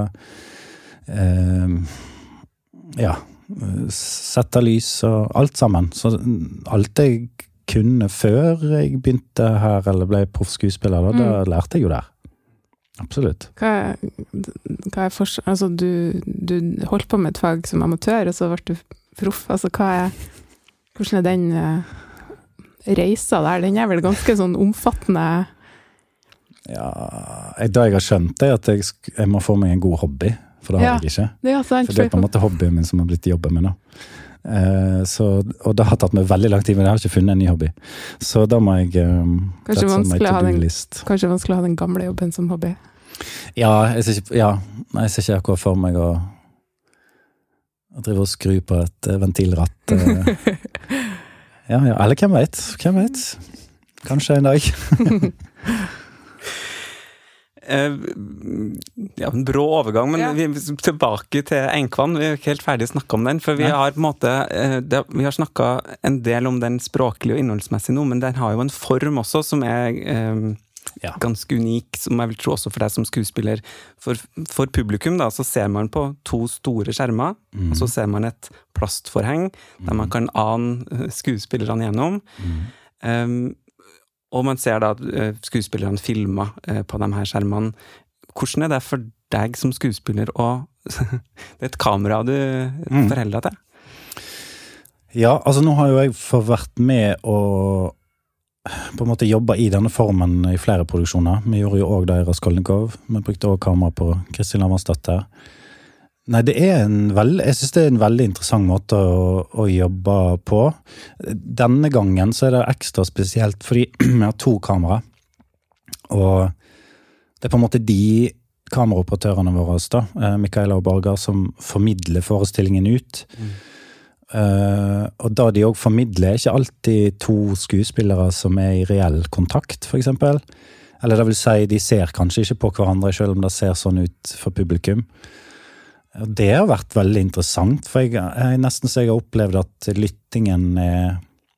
uh, ja, sette lys og alt sammen. Så alt jeg kunne før jeg begynte her, eller ble proffskuespiller, da, mm. da lærte jeg jo der. Absolutt. Hva er, hva er forskjell? Altså, du, du holdt på med et fag som amatør, og så ble du proff. Altså, hva er, hvordan er den uh, reisa der? Den er vel ganske sånn omfattende? Ja, det jeg har skjønt er at jeg, jeg må få meg en god hobby, for det har ja, jeg ikke. Det er sant, for det er på en måte hobbyen min som har blitt jobben min nå. Uh, så, og det har tatt meg veldig lang tid, men jeg har ikke funnet en ny hobby. Så da må jeg um, kanskje vanskelig, den, kanskje vanskelig å ha den gamle jobben som hobby? Ja, jeg ser ikke, ja, jeg ser ikke akkurat for meg å, å drive og skru på et uh, ventilratt. Uh, ja, ja, eller hvem vet? Hvem vet? Kanskje en dag. Ja, en brå overgang, men ja. Vi er tilbake til Enkvann. Vi er ikke helt ferdig å snakke om den, for vi har på en måte det, vi har snakket en del om den språklige og innholdsmessige nå, men den har jo en form også som er eh, ja. ganske unik, som jeg vil tro også for deg som skuespiller. For, for publikum da, så ser man på to store skjermer, mm. og så ser man et plastforheng, mm. der man kan ane skuespillerne gjennom. Mm. Um, Og man ser da at skuespillerne filmer på de her skjermene. Hvordan er det for deg som skuespiller å det er et kamera du mm. forholder deg til? Ja, altså nå har jo jeg fått vært med og på en måte jobba i denne formen i flere produksjoner. Vi gjorde jo også det i Raskolnikov. Vi brukte også kamera på Kristin Lavransdatter. Nei, det er en veldig, jeg synes det er en veldig interessant måte å, å jobbe på. Denne gangen så er det ekstra spesielt, fordi vi har to kamera, og det er på en måte de kameraoperatørene våre, da, Mikaela og Borgar, som formidler forestillingen ut. Mm. Uh, og da de også formidler, ikke alltid to skuespillere som er i reell kontakt, for eksempel. Eller det vil si, de ser kanskje ikke på hverandre, selv om det ser sånn ut for publikum. Det har vært veldig interessant, for jeg, jeg nesten så jeg har opplevd at lyttingen er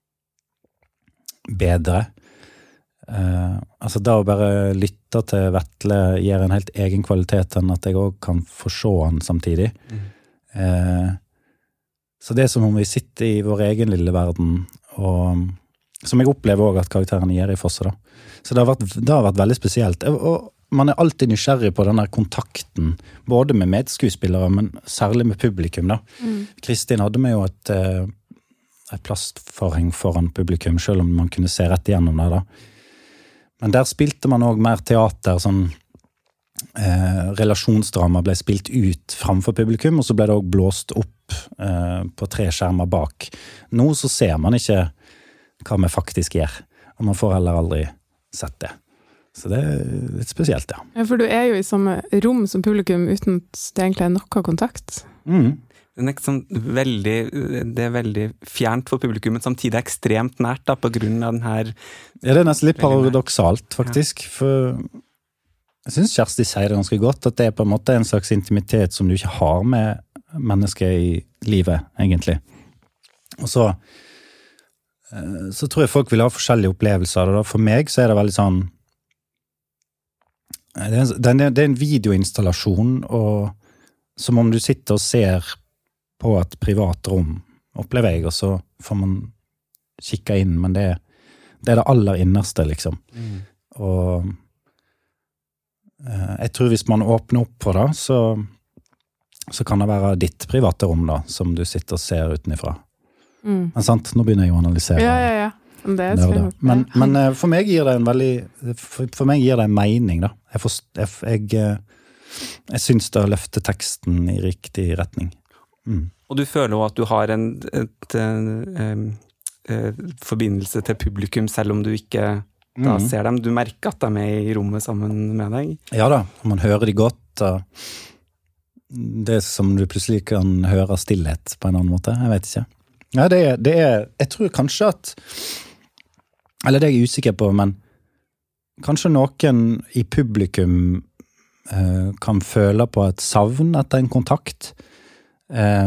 bedre. Uh, altså da å bare lytte til Vetle gir en helt egen kvalitet enn at jeg også kan få se han samtidig. Mm. Uh, så det er som om vi sitter i vår egen lille verden, og som jeg opplever også at karakterene gjør i Fosse da. Så det har vært, det har vært veldig spesielt. Og man er alltid nysgjerrig på denne kontakten, både med medskuespillere, men særlig med publikum da. Mm. Kristin hadde med jo et, et plastforheng foran publikum, selv om man kunne se rett igjennom det da. Men der spilte man også mer teater, sånn eh, relasjonsdrama ble spilt ut framfor publikum, og så ble det også blåst opp eh, på tre skjermer bak. Nå så ser man ikke hva vi faktisk gjør, og man får heller aldri sett det. Så det er litt spesielt, ja. Ja, for du er jo i samme rom som publikum uten at det egentlig er noe kontakt. Mm. Det er, liksom veldig, det er veldig fjernt for publikum, men samtidig ekstremt nært da, på grunn av den her... Ja, det er nesten litt paradoksalt, faktisk. Ja. For jeg synes Kjersti sier det ganske godt, at det er på en måte en slags intimitet som du ikke har med mennesker i livet, egentlig. Og så, så tror jeg folk vil ha forskjellige opplevelser. For meg så er det veldig sånn Det er, det er, det er en videoinstallasjon, og som om du sitter og ser på et privat rom, opplever jeg, og så får man kikke inn, men det er det, er det aller innerste, liksom. Mm. Og eh, jeg tror hvis man åpner opp for det, så, så kan det være ditt private rom da, som du sitter og ser utenifra. Mm. Men sant, nå begynner jeg å analysere. Ja, ja, ja. Det er det men, men for meg gir det en veldig for, for meg gir det en mening da. Jeg, forst, jeg, jeg, jeg synes det løfter teksten i riktig retning. Mm. Og du føler jo at du har en, et, en, en, en forbindelse til publikum selv om du ikke da mm. ser dem. Du merker at de er i rommet sammen med deg. Ja da, man hører de godt. Det er som du plutselig kan høre stillhet på en annen måte. Jeg vet ikke. Ja, det er, det er jeg tror kanskje at eller det er jeg usikker på, men kanskje noen i publikum eh, kan føle på et savn etter en kontakt, eh,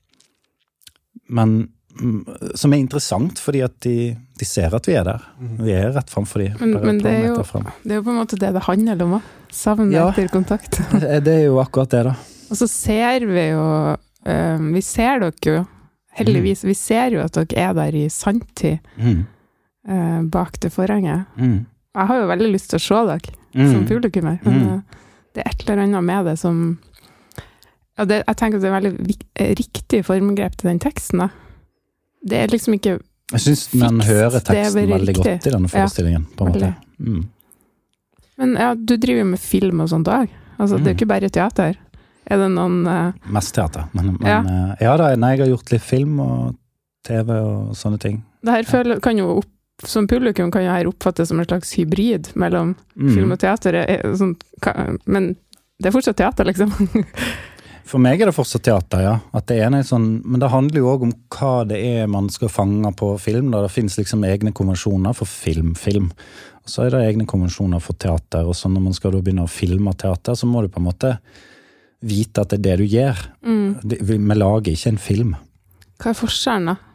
men som er interessant fordi at de, de ser at vi er der. Vi er rett framfor de. Men, men det, er jo, det er jo på en måte det det handler om, savn ja, etter kontakt. Det er jo akkurat det da. Og så ser vi jo, eh, vi ser dere jo, heldigvis, mm. vi ser jo at dere er der i sanntid. Mm. Uh, bak det forhenget. Mm. Jeg har jo veldig lyst til å se deg mm. som publikum her, men mm. uh, det er et eller annet med det som ja, det, jeg tenker at det er veldig vik- riktig formgrep til den teksten da. Det er liksom ikke jeg synes man fiks, hører teksten veldig riktig. Godt i denne forestillingen ja, på en måte. Mm. Men ja, du driver jo med film og sånt da. Altså, mm. det er jo ikke bare teater. Er det noen uh... mest teater, men, men ja, uh, ja da, nei, jeg har gjort litt film og T V og sånne ting. Det her føler, kan jo opp som publikum kan jo her oppfattes som en slags hybrid mellom mm. film og teater, sånn, men det er fortsatt teater, liksom. For meg er det fortsatt teater, ja. At det ene er sånn, men det handler jo også om hva det er man skal fange på film, da det finnes liksom egne konvensjoner for film, film. Og så er det egne konvensjoner for teater, og så når man skal da begynne å filme teater, så må du på en måte vite at det er det du gjør. Mm. Vi lager ikke en film. Hva er forskjellen da?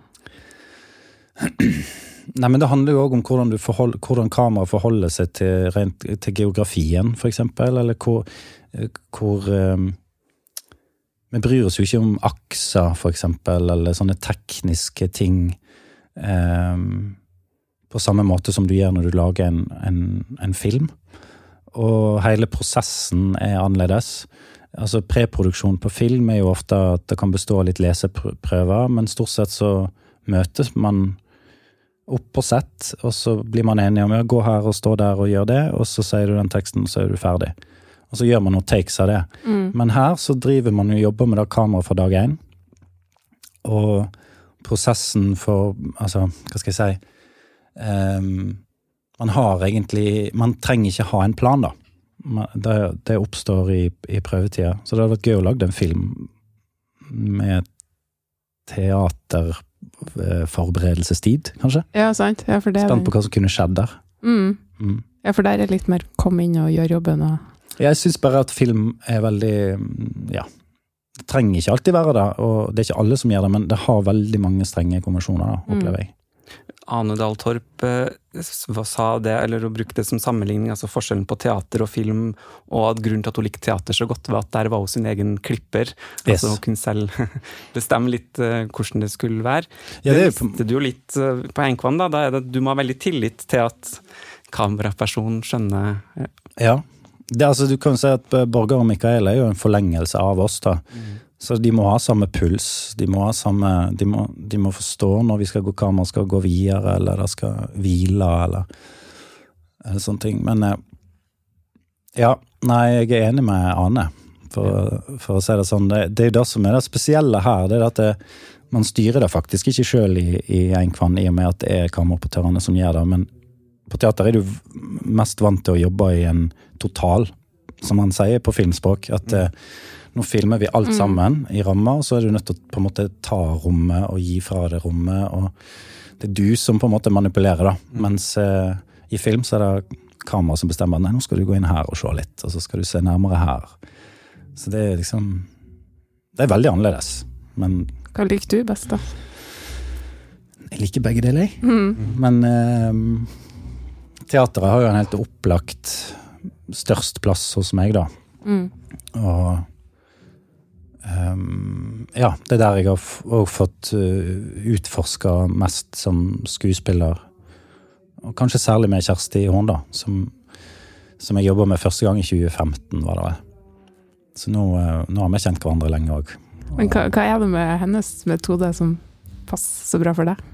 Nei, men det handler jo også om hvordan, du forhold, hvordan kamera forholder seg til, rent, til geografien, for eksempel, eller hvor, hvor um, vi bryr oss jo ikke om akser, for eksempel, eller sånne tekniske ting um, på samme måte som du gjør når du lager en, en, en film. Og hele prosessen er annerledes. Altså preproduksjon på film er jo ofte at det kan bestå av litt leseprøver, men stort sett så møtes man opp på sett, og så blir man enig om å gå her og stå der og gjøre det, og så sier du den teksten, og så er du ferdig. Og så gjør man noen takes av det. Mm. Men her så driver man jo jobber med det kamera fra dag én, og prosessen for, altså, hva skal jeg si, um, man har egentlig, man trenger ikke ha en plan da. Det, det oppstår i, i prøvetida. Så det hadde vært gøy å lage en film med teater forberedelsestid, kanskje? Ja, sant. Ja, for det Spent på hva som kunne skjedd der. Mm. Mm. Ja, for der er litt mer kom inn og gjør jobben. Og... Jeg synes bare at film er veldig, ja, det trenger ikke alltid være det, og det er ikke alle som gjør det, men det har veldig mange strenge konvensjoner, da, opplever jeg. Ane Dahl Torp eh, sa det, eller å bruke det som sammenligning, altså forskjellen på teater og film, og at grunnen til at hun likte teater så godt var at der var hun sin egen klipper. Yes. Altså hun kunne selv bestemme litt uh, hvordan det skulle være. Ja, det visste du jo litt uh, på Enkvann da, da er det, du må ha veldig tillit til at kamerapersonen skjønner. Ja, ja. Det, altså, du kan si at Borgar og Mikael er jo en forlengelse av oss da. Mm. Så de må ha samme puls, de må ha samme, de må, de må forstå når vi skal gå kamera, skal gå videre, eller det skal hvile, eller, eller sånne ting. Men ja, nei, jeg er enig med Ane, for, for å si det sånn. Det, det er jo det som er det spesielle her, det er at det, man styrer det faktisk ikke selv i, i Enkvann, i og med at det er kameraoperatørene som gjør det, men på teater er du mest vant til å jobbe i en total, som man sier på filmspråk, at mm. nå filmer vi alt sammen mm. i rammer, og så er du nødt til å på en måte ta rommet og gi fra det rommet, og det er du som på en måte manipulerer da, mm. mens eh, i film så er det kamera som bestemmer, nei, nå skal du gå inn her og se litt, og så skal du se nærmere her. Så det er liksom, det er veldig annerledes, men... Hva liker du best da? Jeg liker begge deler, mm. men eh, teateret har jo en helt opplagt størst plass hos meg da. Mm. Og um, ja, det er der jeg har f- også fått uh, utforsket mest som skuespiller. Og kanskje særlig med Kjersti Horn da, som, som jeg jobbet med første gang i tjue femten, var det vel. Så nå, uh, nå har vi kjent hverandre lenge også. Men hva, hva er det med hennes metode som passer så bra for deg?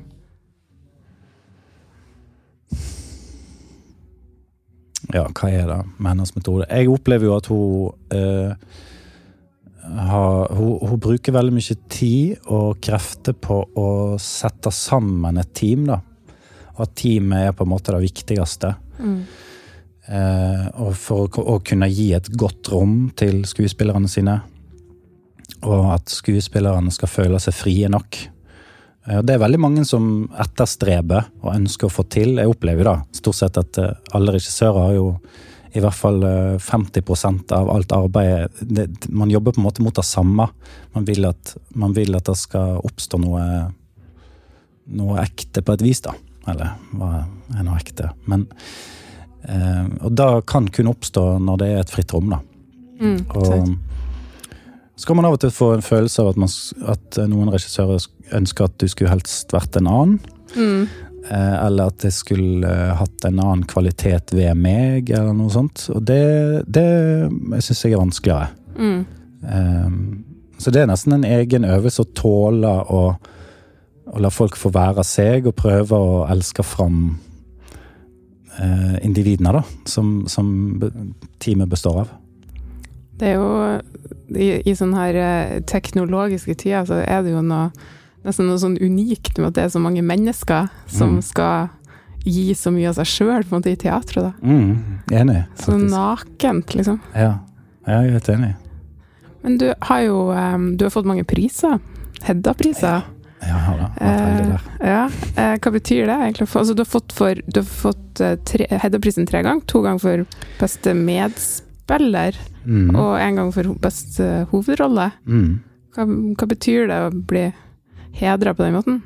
Ja, hva er det med hennes metode? Jeg opplever jo at hun, eh, har, hun, hun bruker veldig mye tid og krefter på å sette sammen et team, da. Og at teamet er på en måte det viktigste. Mm. Eh, og for å, å kunne gi et godt rom til skuespillerne sine. Og at skuespillerne skal føle seg frie nok. Det er veldig mange som etterstreber og ønsker å få til. Jeg opplever da stort sett at alle regissører har jo i hvert fall femti prosent av alt arbeidet. Det, man jobber på en måte mot det samme. Man vil at, man vil at det skal oppstå noe, noe ekte på et vis da. Eller hva er noe ekte? Men, eh, og det kan kun oppstå når det er et fritt rom da. Mm, og så kan man av og til få en følelse av at, man, at noen regissører ønsker at du skulle helst vært en annen. Mm. Eh, eller at det skulle hatt en annen kvalitet ved meg, eller noe sånt. Og det, det jeg synes jeg er vanskeligere. Mm. Eh, så det er nesten en egen øvelse å tåle å, å la folk få være seg, og prøve å elske fram eh, individene da, som, som teamet består av. Det er jo i, i sånne her teknologiske tider så er det jo noe nesten noe sånn unikt med at det er så mange mennesker som mm. skal gi så mye av seg selv på en måte i teatret da. Mm, enig, faktisk. Så nakent, liksom. Ja, jeg er helt enig. Men du har jo um, du har fått mange priser. Hedda-priser. Ja, jeg har det. Jeg har det der. Eh, ja. Eh, hva betyr det egentlig? Altså, du har fått, for, du har fått uh, tre, Hedda-prisen tre ganger. To ganger for beste medspiller, mm. og en gang for beste hovedrolle. Mm. Hva, hva betyr det å bli hedret på den måten?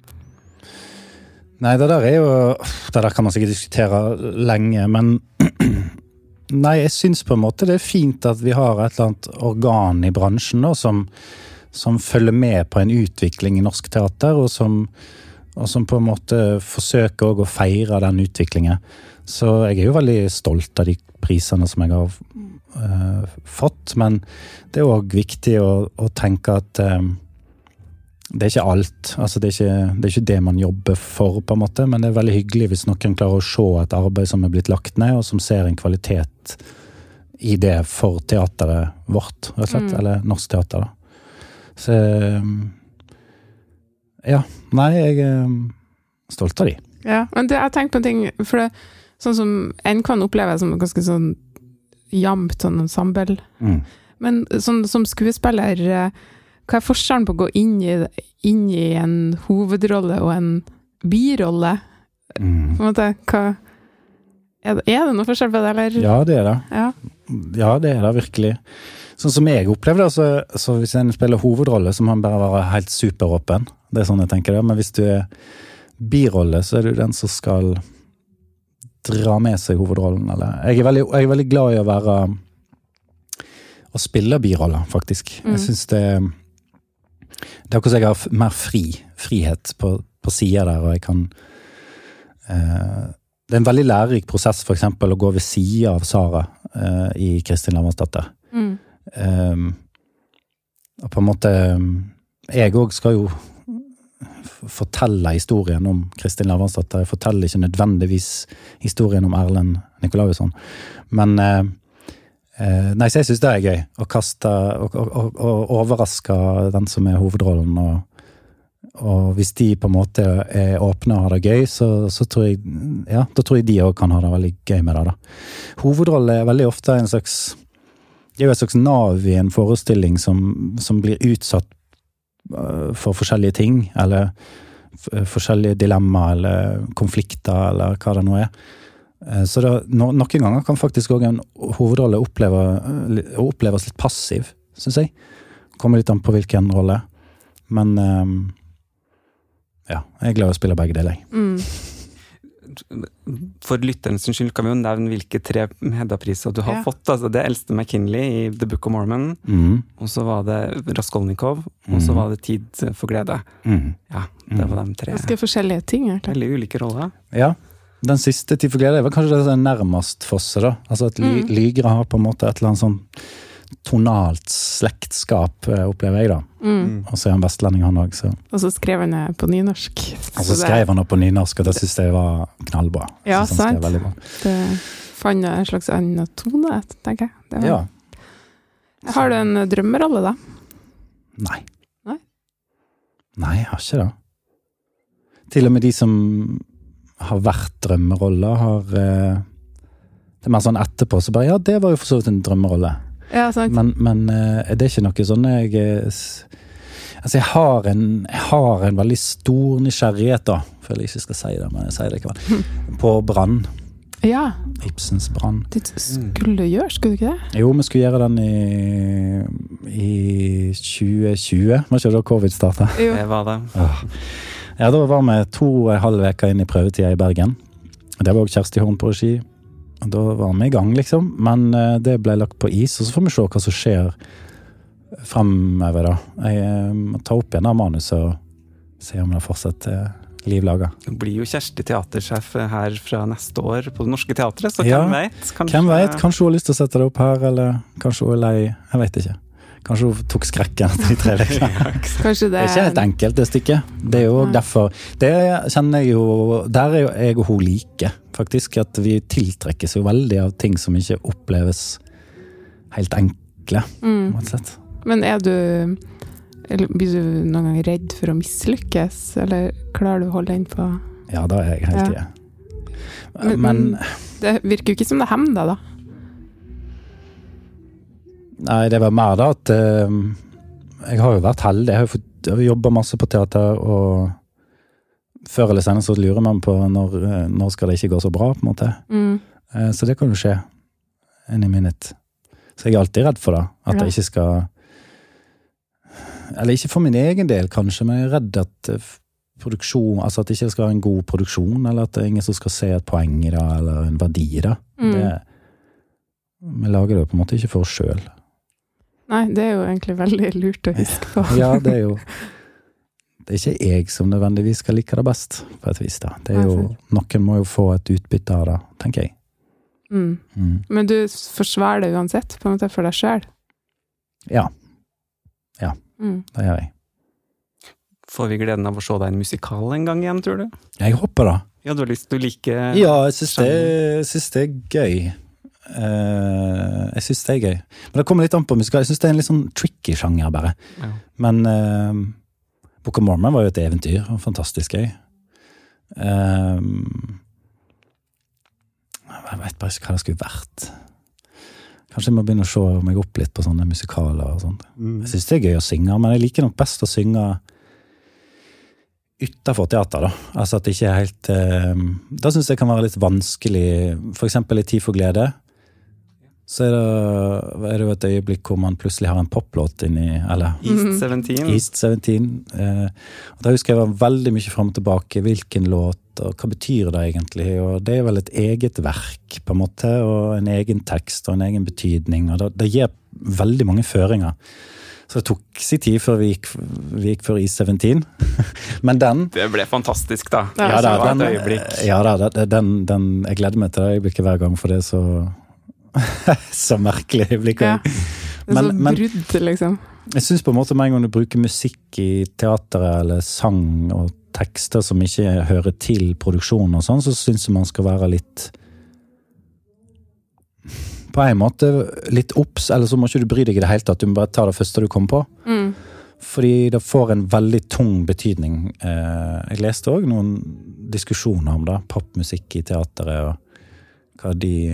Nei, det der er jo det der kan man sikkert diskutere lenge, men nei, jeg synes på en måte det er fint at vi har et eller annet organ i bransjen da, som, som følger med på en utvikling i norsk teater, og som, og som på en måte forsøker også å feire den utviklingen. Så jeg er jo veldig stolt av de prisene som jeg har uh, fått, men det er også viktig å, å tenke at um, det er ikke alt, altså det er ikke, det er ikke det man jobber for på en måte, men det er veldig hyggelig hvis noen klarer å se et arbeid som er blitt lagt ned, og som ser en kvalitet i det for teateret vårt, rett og slett, mm. eller norsk teater da. Så ja, nei, jeg er stolt av de. Ja, men det, jeg tenker på en ting, for det, sånn som en kan oppleve som ganske sånn jamt, sånn ensemble, mm. men sånn som skuespiller, hva er forskjellen på å gå inn i, inn i en hovedrolle og en birolle? Mm. På en måte, hva, er, det, er det noe forskjell på det, eller? Ja, det er det. Ja, ja det er det virkelig. Sånn som jeg opplever det, så, så hvis en spiller hovedrolle, så må man bare være helt superåpen. Det er sånn jeg tenker det. Men hvis du er birolle, så er du den som skal dra med seg hovedrollen. Eller. Jeg, er veldig, jeg er veldig glad i å være å spille biroller, faktisk. Mm. Jeg synes det det er hvordan jeg har mer fri, frihet på, på siden der, og jeg kan eh, det er en veldig lærerik prosess for eksempel å gå ved siden av Sara eh, i Kristin Lavransdatter. Mm. Eh, og på en måte jeg også skal jo fortelle historien om Kristin Lavransdatter. Jeg forteller ikke nødvendigvis historien om Erlend Nikolausson, men eh, Eh, nei, så jeg synes det er gøy å kaste og, og, og, og overraske den som er hovedrollen, og, og hvis de på en måte er åpne og har det gøy, så, så tror jeg ja, da tror jeg de også kan ha det veldig gøy med det da. Hovedrolle er veldig ofte en slags det er jo en slags nav i en forestilling som, som blir utsatt uh, for forskjellige ting, eller f- forskjellige dilemmaer eller konflikter, eller hva det nå er. Så det, no, noen ganger kan faktisk også en hovedrolle oppleve, oppleves litt passiv, synes jeg. Kommer litt an på hvilken rolle. Men um, ja, jeg er glad i å spille begge deler. Mm. for lytterens skyld kan vi jo nevne hvilke tre Hedda-priser du har Ja. fått. Altså, det eldste McKinley i The Book of Mormon, Mm. og så var det Raskolnikov, og så Mm. var det Tid for glede. Mm. Ja, det var de tre. Ganske forskjellige ting, egentlig. Veldig ulike roller. Ja, den siste Tid for glede var kanskje det som er nærmest Fosse da. Altså at ly Mm. Lygre har på en måte et eller annet sånn tonalt slektskap, eh, opplever jeg da. Mm. Og så er han vestlending han også, så. Og så skrev han det på nynorsk. Og så skrev han det på nynorsk, og det synes jeg var knallbra. Ja, Jeg synes han skrev sant. veldig bra. Det fant jeg en slags annen tone, tenker jeg. Det var... Ja. Har du en drømmerolle, da? Nei. Nei? Nei, jeg har ikke det. Til og med de som har vært drømmeroller, har eh, det er mer sånn etterpå, så bare, ja, det var jo for så vidt en drømmerolle. Ja, sant. Men, men eh, det er ikke noe sånn jeg eh, s- altså jeg har en jeg har en veldig stor nysgjerrighet da, føler jeg ikke skal si det, men jeg sier det ikke vel, på Brann, Ja, Ibsens Brann. det skulle du gjøre, skulle du ikke det? Jo, vi skulle gjøre den i, i tjue tjue, var ikke det da covid startet? Jo. Det var det. Åh. Ja, da var vi to og en halv veka inn i prøvetida i Bergen. Det var også Kjersti Horn på regi. Og da var vi i gang, liksom. Men eh, det ble lagt på is, og så får vi se hva som skjer fremover, da. Jeg eh, må ta opp igjen av manuset og se om det fortsatt er livlaga. Det blir jo Kjersti teatersjef her fra neste år på Det Norske Teatret, så Ja, hvem vet? Kanskje... Hvem vet? Kanskje hun har lyst til å sette det opp her, eller kanskje hun er lei. Jeg vet ikke. Kanskje hun tok skrekken etter de tre vekene. Kanskje det Det er ikke helt enkelt, det stykket. Det er jo Nei. derfor Det kjenner jeg jo Der er jo jeg og hun like, faktisk. At vi tiltrekkes jo veldig av ting som ikke oppleves helt enkle, Mm. på et sett. Men er du eller blir du noen gang redd for å mislykkes, eller klarer du å holde inn på Ja, da er jeg helt i Ja. det. Men- Men Det virker jo ikke som det hemmer deg, da. Nei, det var mer da at eh, jeg har jo vært heldig. Jeg har jo fått jeg har jobbet masse på teater, og før eller senere så lurer man på når, eh, når skal det ikke gå så bra, på en måte. Mm. Eh, Så det kan jo skje any minute. Så jeg er alltid redd for det. At Ja. jeg ikke skal Eller ikke for min egen del, kanskje, men jeg er redd at eh, produksjon, altså at det ikke skal være en god produksjon, eller at det er ingen som skal se et poeng i det, eller en verdi i det. Mm. det vi lager det jo på en måte ikke for oss selv. Nei, det er jo egentlig veldig lurt å huske på. Ja, det er jo Det er ikke jeg som nødvendigvis skal like det best, på et vis da. Det er jo, noen må jo få et utbytte av det, tenker jeg. Mm. Mm. Men du forsvarer det uansett, på en måte, for deg selv. Ja, Mm. det gjør jeg. Får vi gleden av å se deg i en musikal en gang igjen, tror du? Jeg håper det. Ja, du har lyst til å like... Ja, jeg synes det, jeg synes det er gøy. Eh, jeg synes det er gøy. Men det kommer litt an på musikal. Jeg synes det er en litt sånn tricky sjanger, bare. Ja. Men uh, Book of Mormon var jo et eventyr, og fantastisk gøy. Eh, jeg vet bare ikke hva det skulle vært. Kanskje jeg må begynne å se meg opp litt på sånne musikaler og sånt. Jeg synes det er gøy å synge, men jeg liker nok best å synge utenfor teater, da. Altså at det ikke er helt eh, da synes jeg det kan være litt vanskelig. For eksempel i Tid for glede, så er det, er det jo et øyeblikk hvor man plutselig har en poplåt inni, eller East seventeen. East seventeen. Eh, og da husker jeg var veldig mye frem og tilbake. Hvilken låt, og hva betyr det egentlig? Og det er vel et eget verk, på en måte, og en egen tekst og en egen betydning. Og det, det gir veldig mange føringer. Så det tok sin tid før vi gikk, vi gikk for East seventeen. Men den Det ble fantastisk, da. Ja, ja, da, det var den, et øyeblikk. ja da, den, den, den, jeg gleder meg til det øyeblikket hver gang, for det er så så merkelig øyeblikk. Ja. Det er Men- så men- brudd, liksom. Jeg synes på en måte med en gang du bruker musikk i teateret, eller sang og tekster som ikke hører til produksjonen og sånn, så synes jeg man skal være litt på en måte litt opps, eller så må ikke du bry deg i det hele tatt, du må bare ta det første du kommer på. Mm. Fordi det får en veldig tung betydning. Eh, jeg leste også noen diskusjoner om det, popmusikk i teateret, og hva de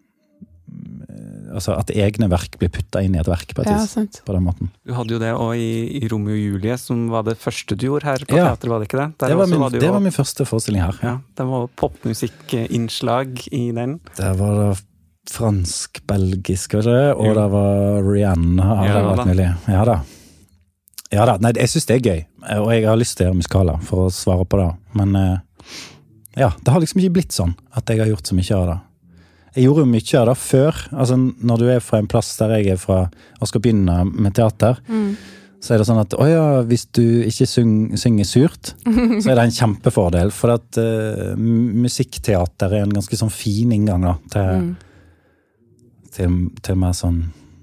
altså at egne verk blir puttet inn i et verk på et Ja, vis, sant. på den måten. Du hadde jo det også i, i Romeo og Julie, som var det første du gjorde her på Ja. teatret, var det ikke det? Der Det var, også min, det det jo- var min første forestilling her. Ja, det var popmusikkinnslag i den. Der var det fransk-belgisk, vet du, og Jo. det var Rihanna, og Ja, det var da. alt mulig. Ja da. Ja da, nei, jeg synes det er gøy, og jeg har lyst til å gjøre musikaler for å svare på det, men eh, ja, det har liksom ikke blitt sånn at jeg har gjort så mye av det. Jeg gjorde jo mye av det før, altså når du er fra en plass der jeg er fra og skal begynne med teater, mm. så er det sånn at, åja, hvis du ikke syng, synger surt, så er det en kjempefordel, for at uh, musikkteater er en ganske sånn fin inngang da, til, mm. til, til mer sånn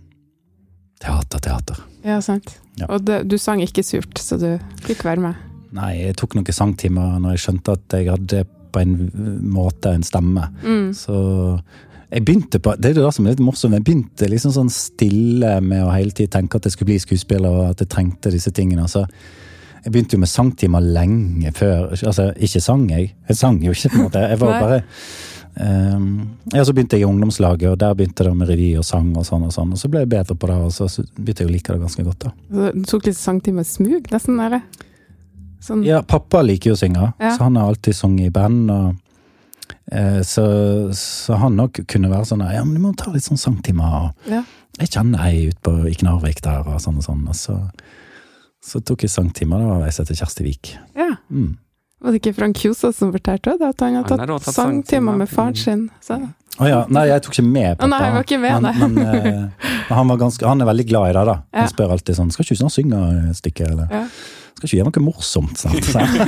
teater, teater. Ja, sant. Ja. Og det, du sang ikke surt, så du fikk være med. Nei, jeg tok noen sangtimer når jeg skjønte at jeg hadde på en måte en stemme. Mm. Så jeg begynte på, det er det da som er litt morsomt, jeg begynte liksom sånn stille med å hele tiden tenke at jeg skulle bli skuespiller og at jeg trengte disse tingene. Så jeg begynte jo med sangtimer lenge før, altså ikke sang jeg, jeg sang jo ikke på en måte, jeg var bare, um, ja, så begynte jeg i ungdomslaget, og der begynte det med revy og sang og sånn og sånn, og så ble jeg bedre på det, og så begynte jeg å like det ganske godt da. Så du tok litt sangtimer smug nesten, eller? Sånn. Ja, pappa liker jo å synge, ja. Så han har alltid sunget i band, og, eh, så, så han nok kunne være sånn, ja, men du må ta litt sånn sangtimer, og ja. Jeg kjenner ei ut på i Knarvik der, og sånn og sånn, og så, så tok jeg sangtimer, da var jeg sett til Kjersti Vik. Ja, mm. Var det ikke Frank Kjosås som fortalte det, at han har tatt, han tatt sangtimer med faren sin? Så. Å ja, nei, jeg tok ikke med pappa. Å nei, jeg var ikke med, nei. Men, men eh, han, var ganske, han er veldig glad i det da. Han ja. Spør alltid sånn, skal ikke du sånn synge stykker, eller? Ja. Skal ikke gjøre noe morsomt, sant?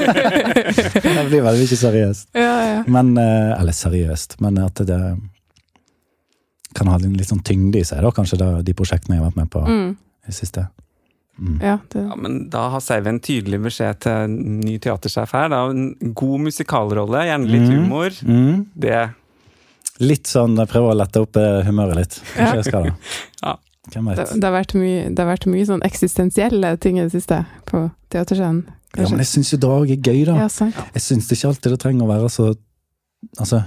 Det blir veldig ikke seriøst. Ja, ja. Men, eller seriøst, men at det kan ha litt sånn tyngde i seg, da, kanskje da, de prosjektene jeg har vært med på mm. i siste. Mm. Ja, det... ja, men da har Seive en tydelig beskjed til ny teatersjef her. Da. En god musikalrolle, gjerne litt mm. humor. Mm. Det... Litt sånn, jeg prøver å lette opp humøret litt. Kanskje ja. Jeg skal da. Ja. Det, det, har vært mye, det har vært mye sånn eksistensielle ting i det siste på teaterscenen. Ja, men jeg synes jo det også er gøy da. Ja, sant. Jeg synes det ikke alltid det trenger å være så, altså,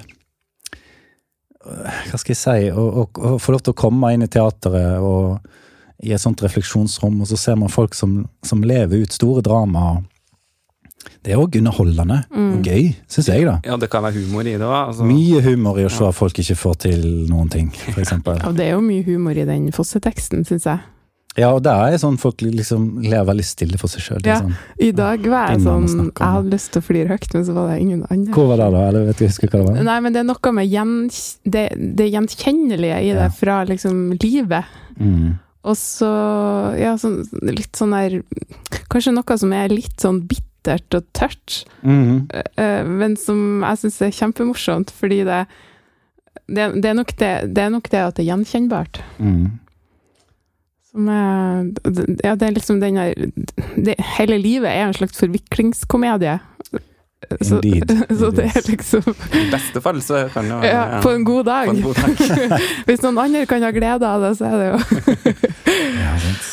hva skal jeg si, å få lov til å komme inn i teateret og i et sånt refleksjonsrom, og så ser man folk som, som lever ut store drama. Det er også underholdende mm. og gøy, synes jeg da. Ja, det kan være humor i det også. Altså. Mye humor i å se at folk ikke får til noen ting, for eksempel. Ja, det er jo mye humor i den Fosse-teksten, synes jeg. Ja, og det er sånn folk liksom lever veldig stille for seg selv. Ja, sånn, i dag var jeg sånn, jeg hadde lyst til å flire høyt, men så var det ingen andre. Hvor var det da? Eller vet du husker hva det var? Nei, men det er noe med gjen, det, det gjenkjennelige i det ja. Fra liksom livet. Mm. Og så, ja, sånn, litt sånn der, kanskje noe som er litt sånn bitt og tørt, mm-hmm. men som jeg synes er kjempemorsomt, fordi det, det, det, er nok det, det er nok det at det er gjenkjennbart. Mm. Som er, ja, det er liksom den der, det, hele livet er en slags forviklingskomedie. Så, så det er liksom... I beste fall så kan det være... Ja, på en god dag. En god dag. Hvis noen andre kan ha glede av det, så er det jo... Ja, sant.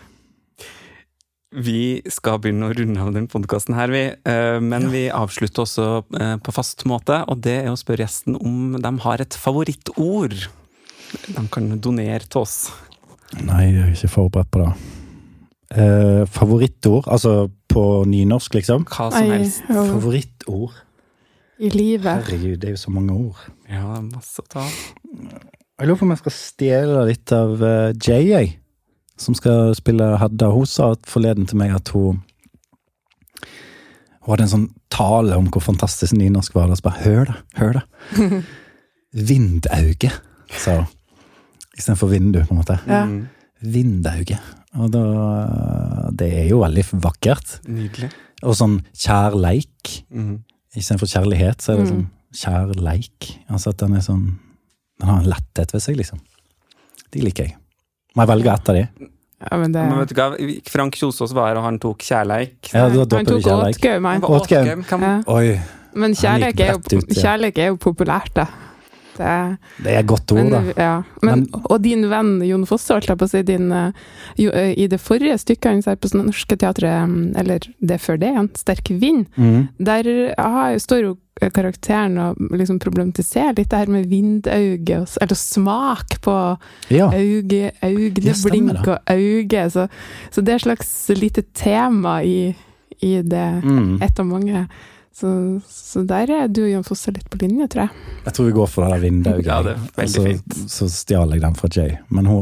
Vi skal begynne å runde av den podcasten her, vi. Men vi avslutter også på fast måte, og det er å spørre gjesten om de har et favorittord de kan donere til oss. Nei, jeg er ikke forberedt på det. Eh, favorittord, altså på nynorsk liksom? Hva som helst. Ai, favorittord. I livet. Herregud, det er jo så mange ord. Ja, det er masse å ta. Jeg lurer på om jeg skal stjele litt av uh, J A. Som skal spille Hedda. Hun sa forleden til meg at hun hun hadde en sånn tale om hvor fantastisk nynorsk var. Og så bare, hør det, hør det. Vindauge, sa hun. I stedet for vindu, på en måte. Ja. Vindauge. Og da, det er jo veldig vakkert. Nydelig. Og sånn kjærleik. Mm. I stedet for kjærlighet, så er det mm. sånn kjærleik. Altså at den er sånn, den har en letthet ved seg, liksom. De liker jeg. Må jeg velge etter de? Ja, men det... Men vet du hva, Frank Kjosås var og han tok kjærleik. Ja, da han tok Åtgaum, han. Åtgaum, kan... ja. Oi. Men kjærleik er, jo, kjærleik er jo populært, da. Det, det er godt ord, men, da. Ja. Men, men, og din venn Jon Fosse, holdt jeg på å si, din, jo, i det forrige stykket han ser på sånn norske teatret, eller det før det, en sterk vind, mm. der aha, står jo karakteren og liksom problematiserer litt det her med vindauge, eller smak på ja. auge, øyneblink og auge, så, så det er et slags lite tema i, i det, mm. et av mange. Så, så der er du og Jon Fosse litt på linje, tror jeg. Jeg tror vi går for det der vindauget. Ja, det er veldig så, fint. Så stjal jeg den fra Jay. Men hun,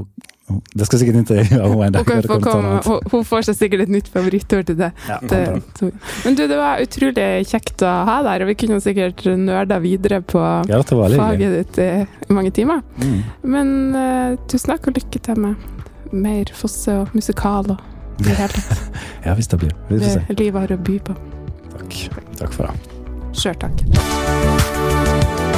det skal sikkert intervjue hun en dag. Hun, få komme, hun, hun får seg sikkert et nytt favorittord til det. Ja, det men du, det var utrolig kjekt å ha der, og vi kunne sikkert nørda videre på ja, faget ditt i mange timer. Mm. Men uh, tusen takk og lykke til med mer fosse og musikal og det hele tatt. Ja, hvis det blir. Vi får se. Det livet har å by på. Takk. Takk for det. Selv takk.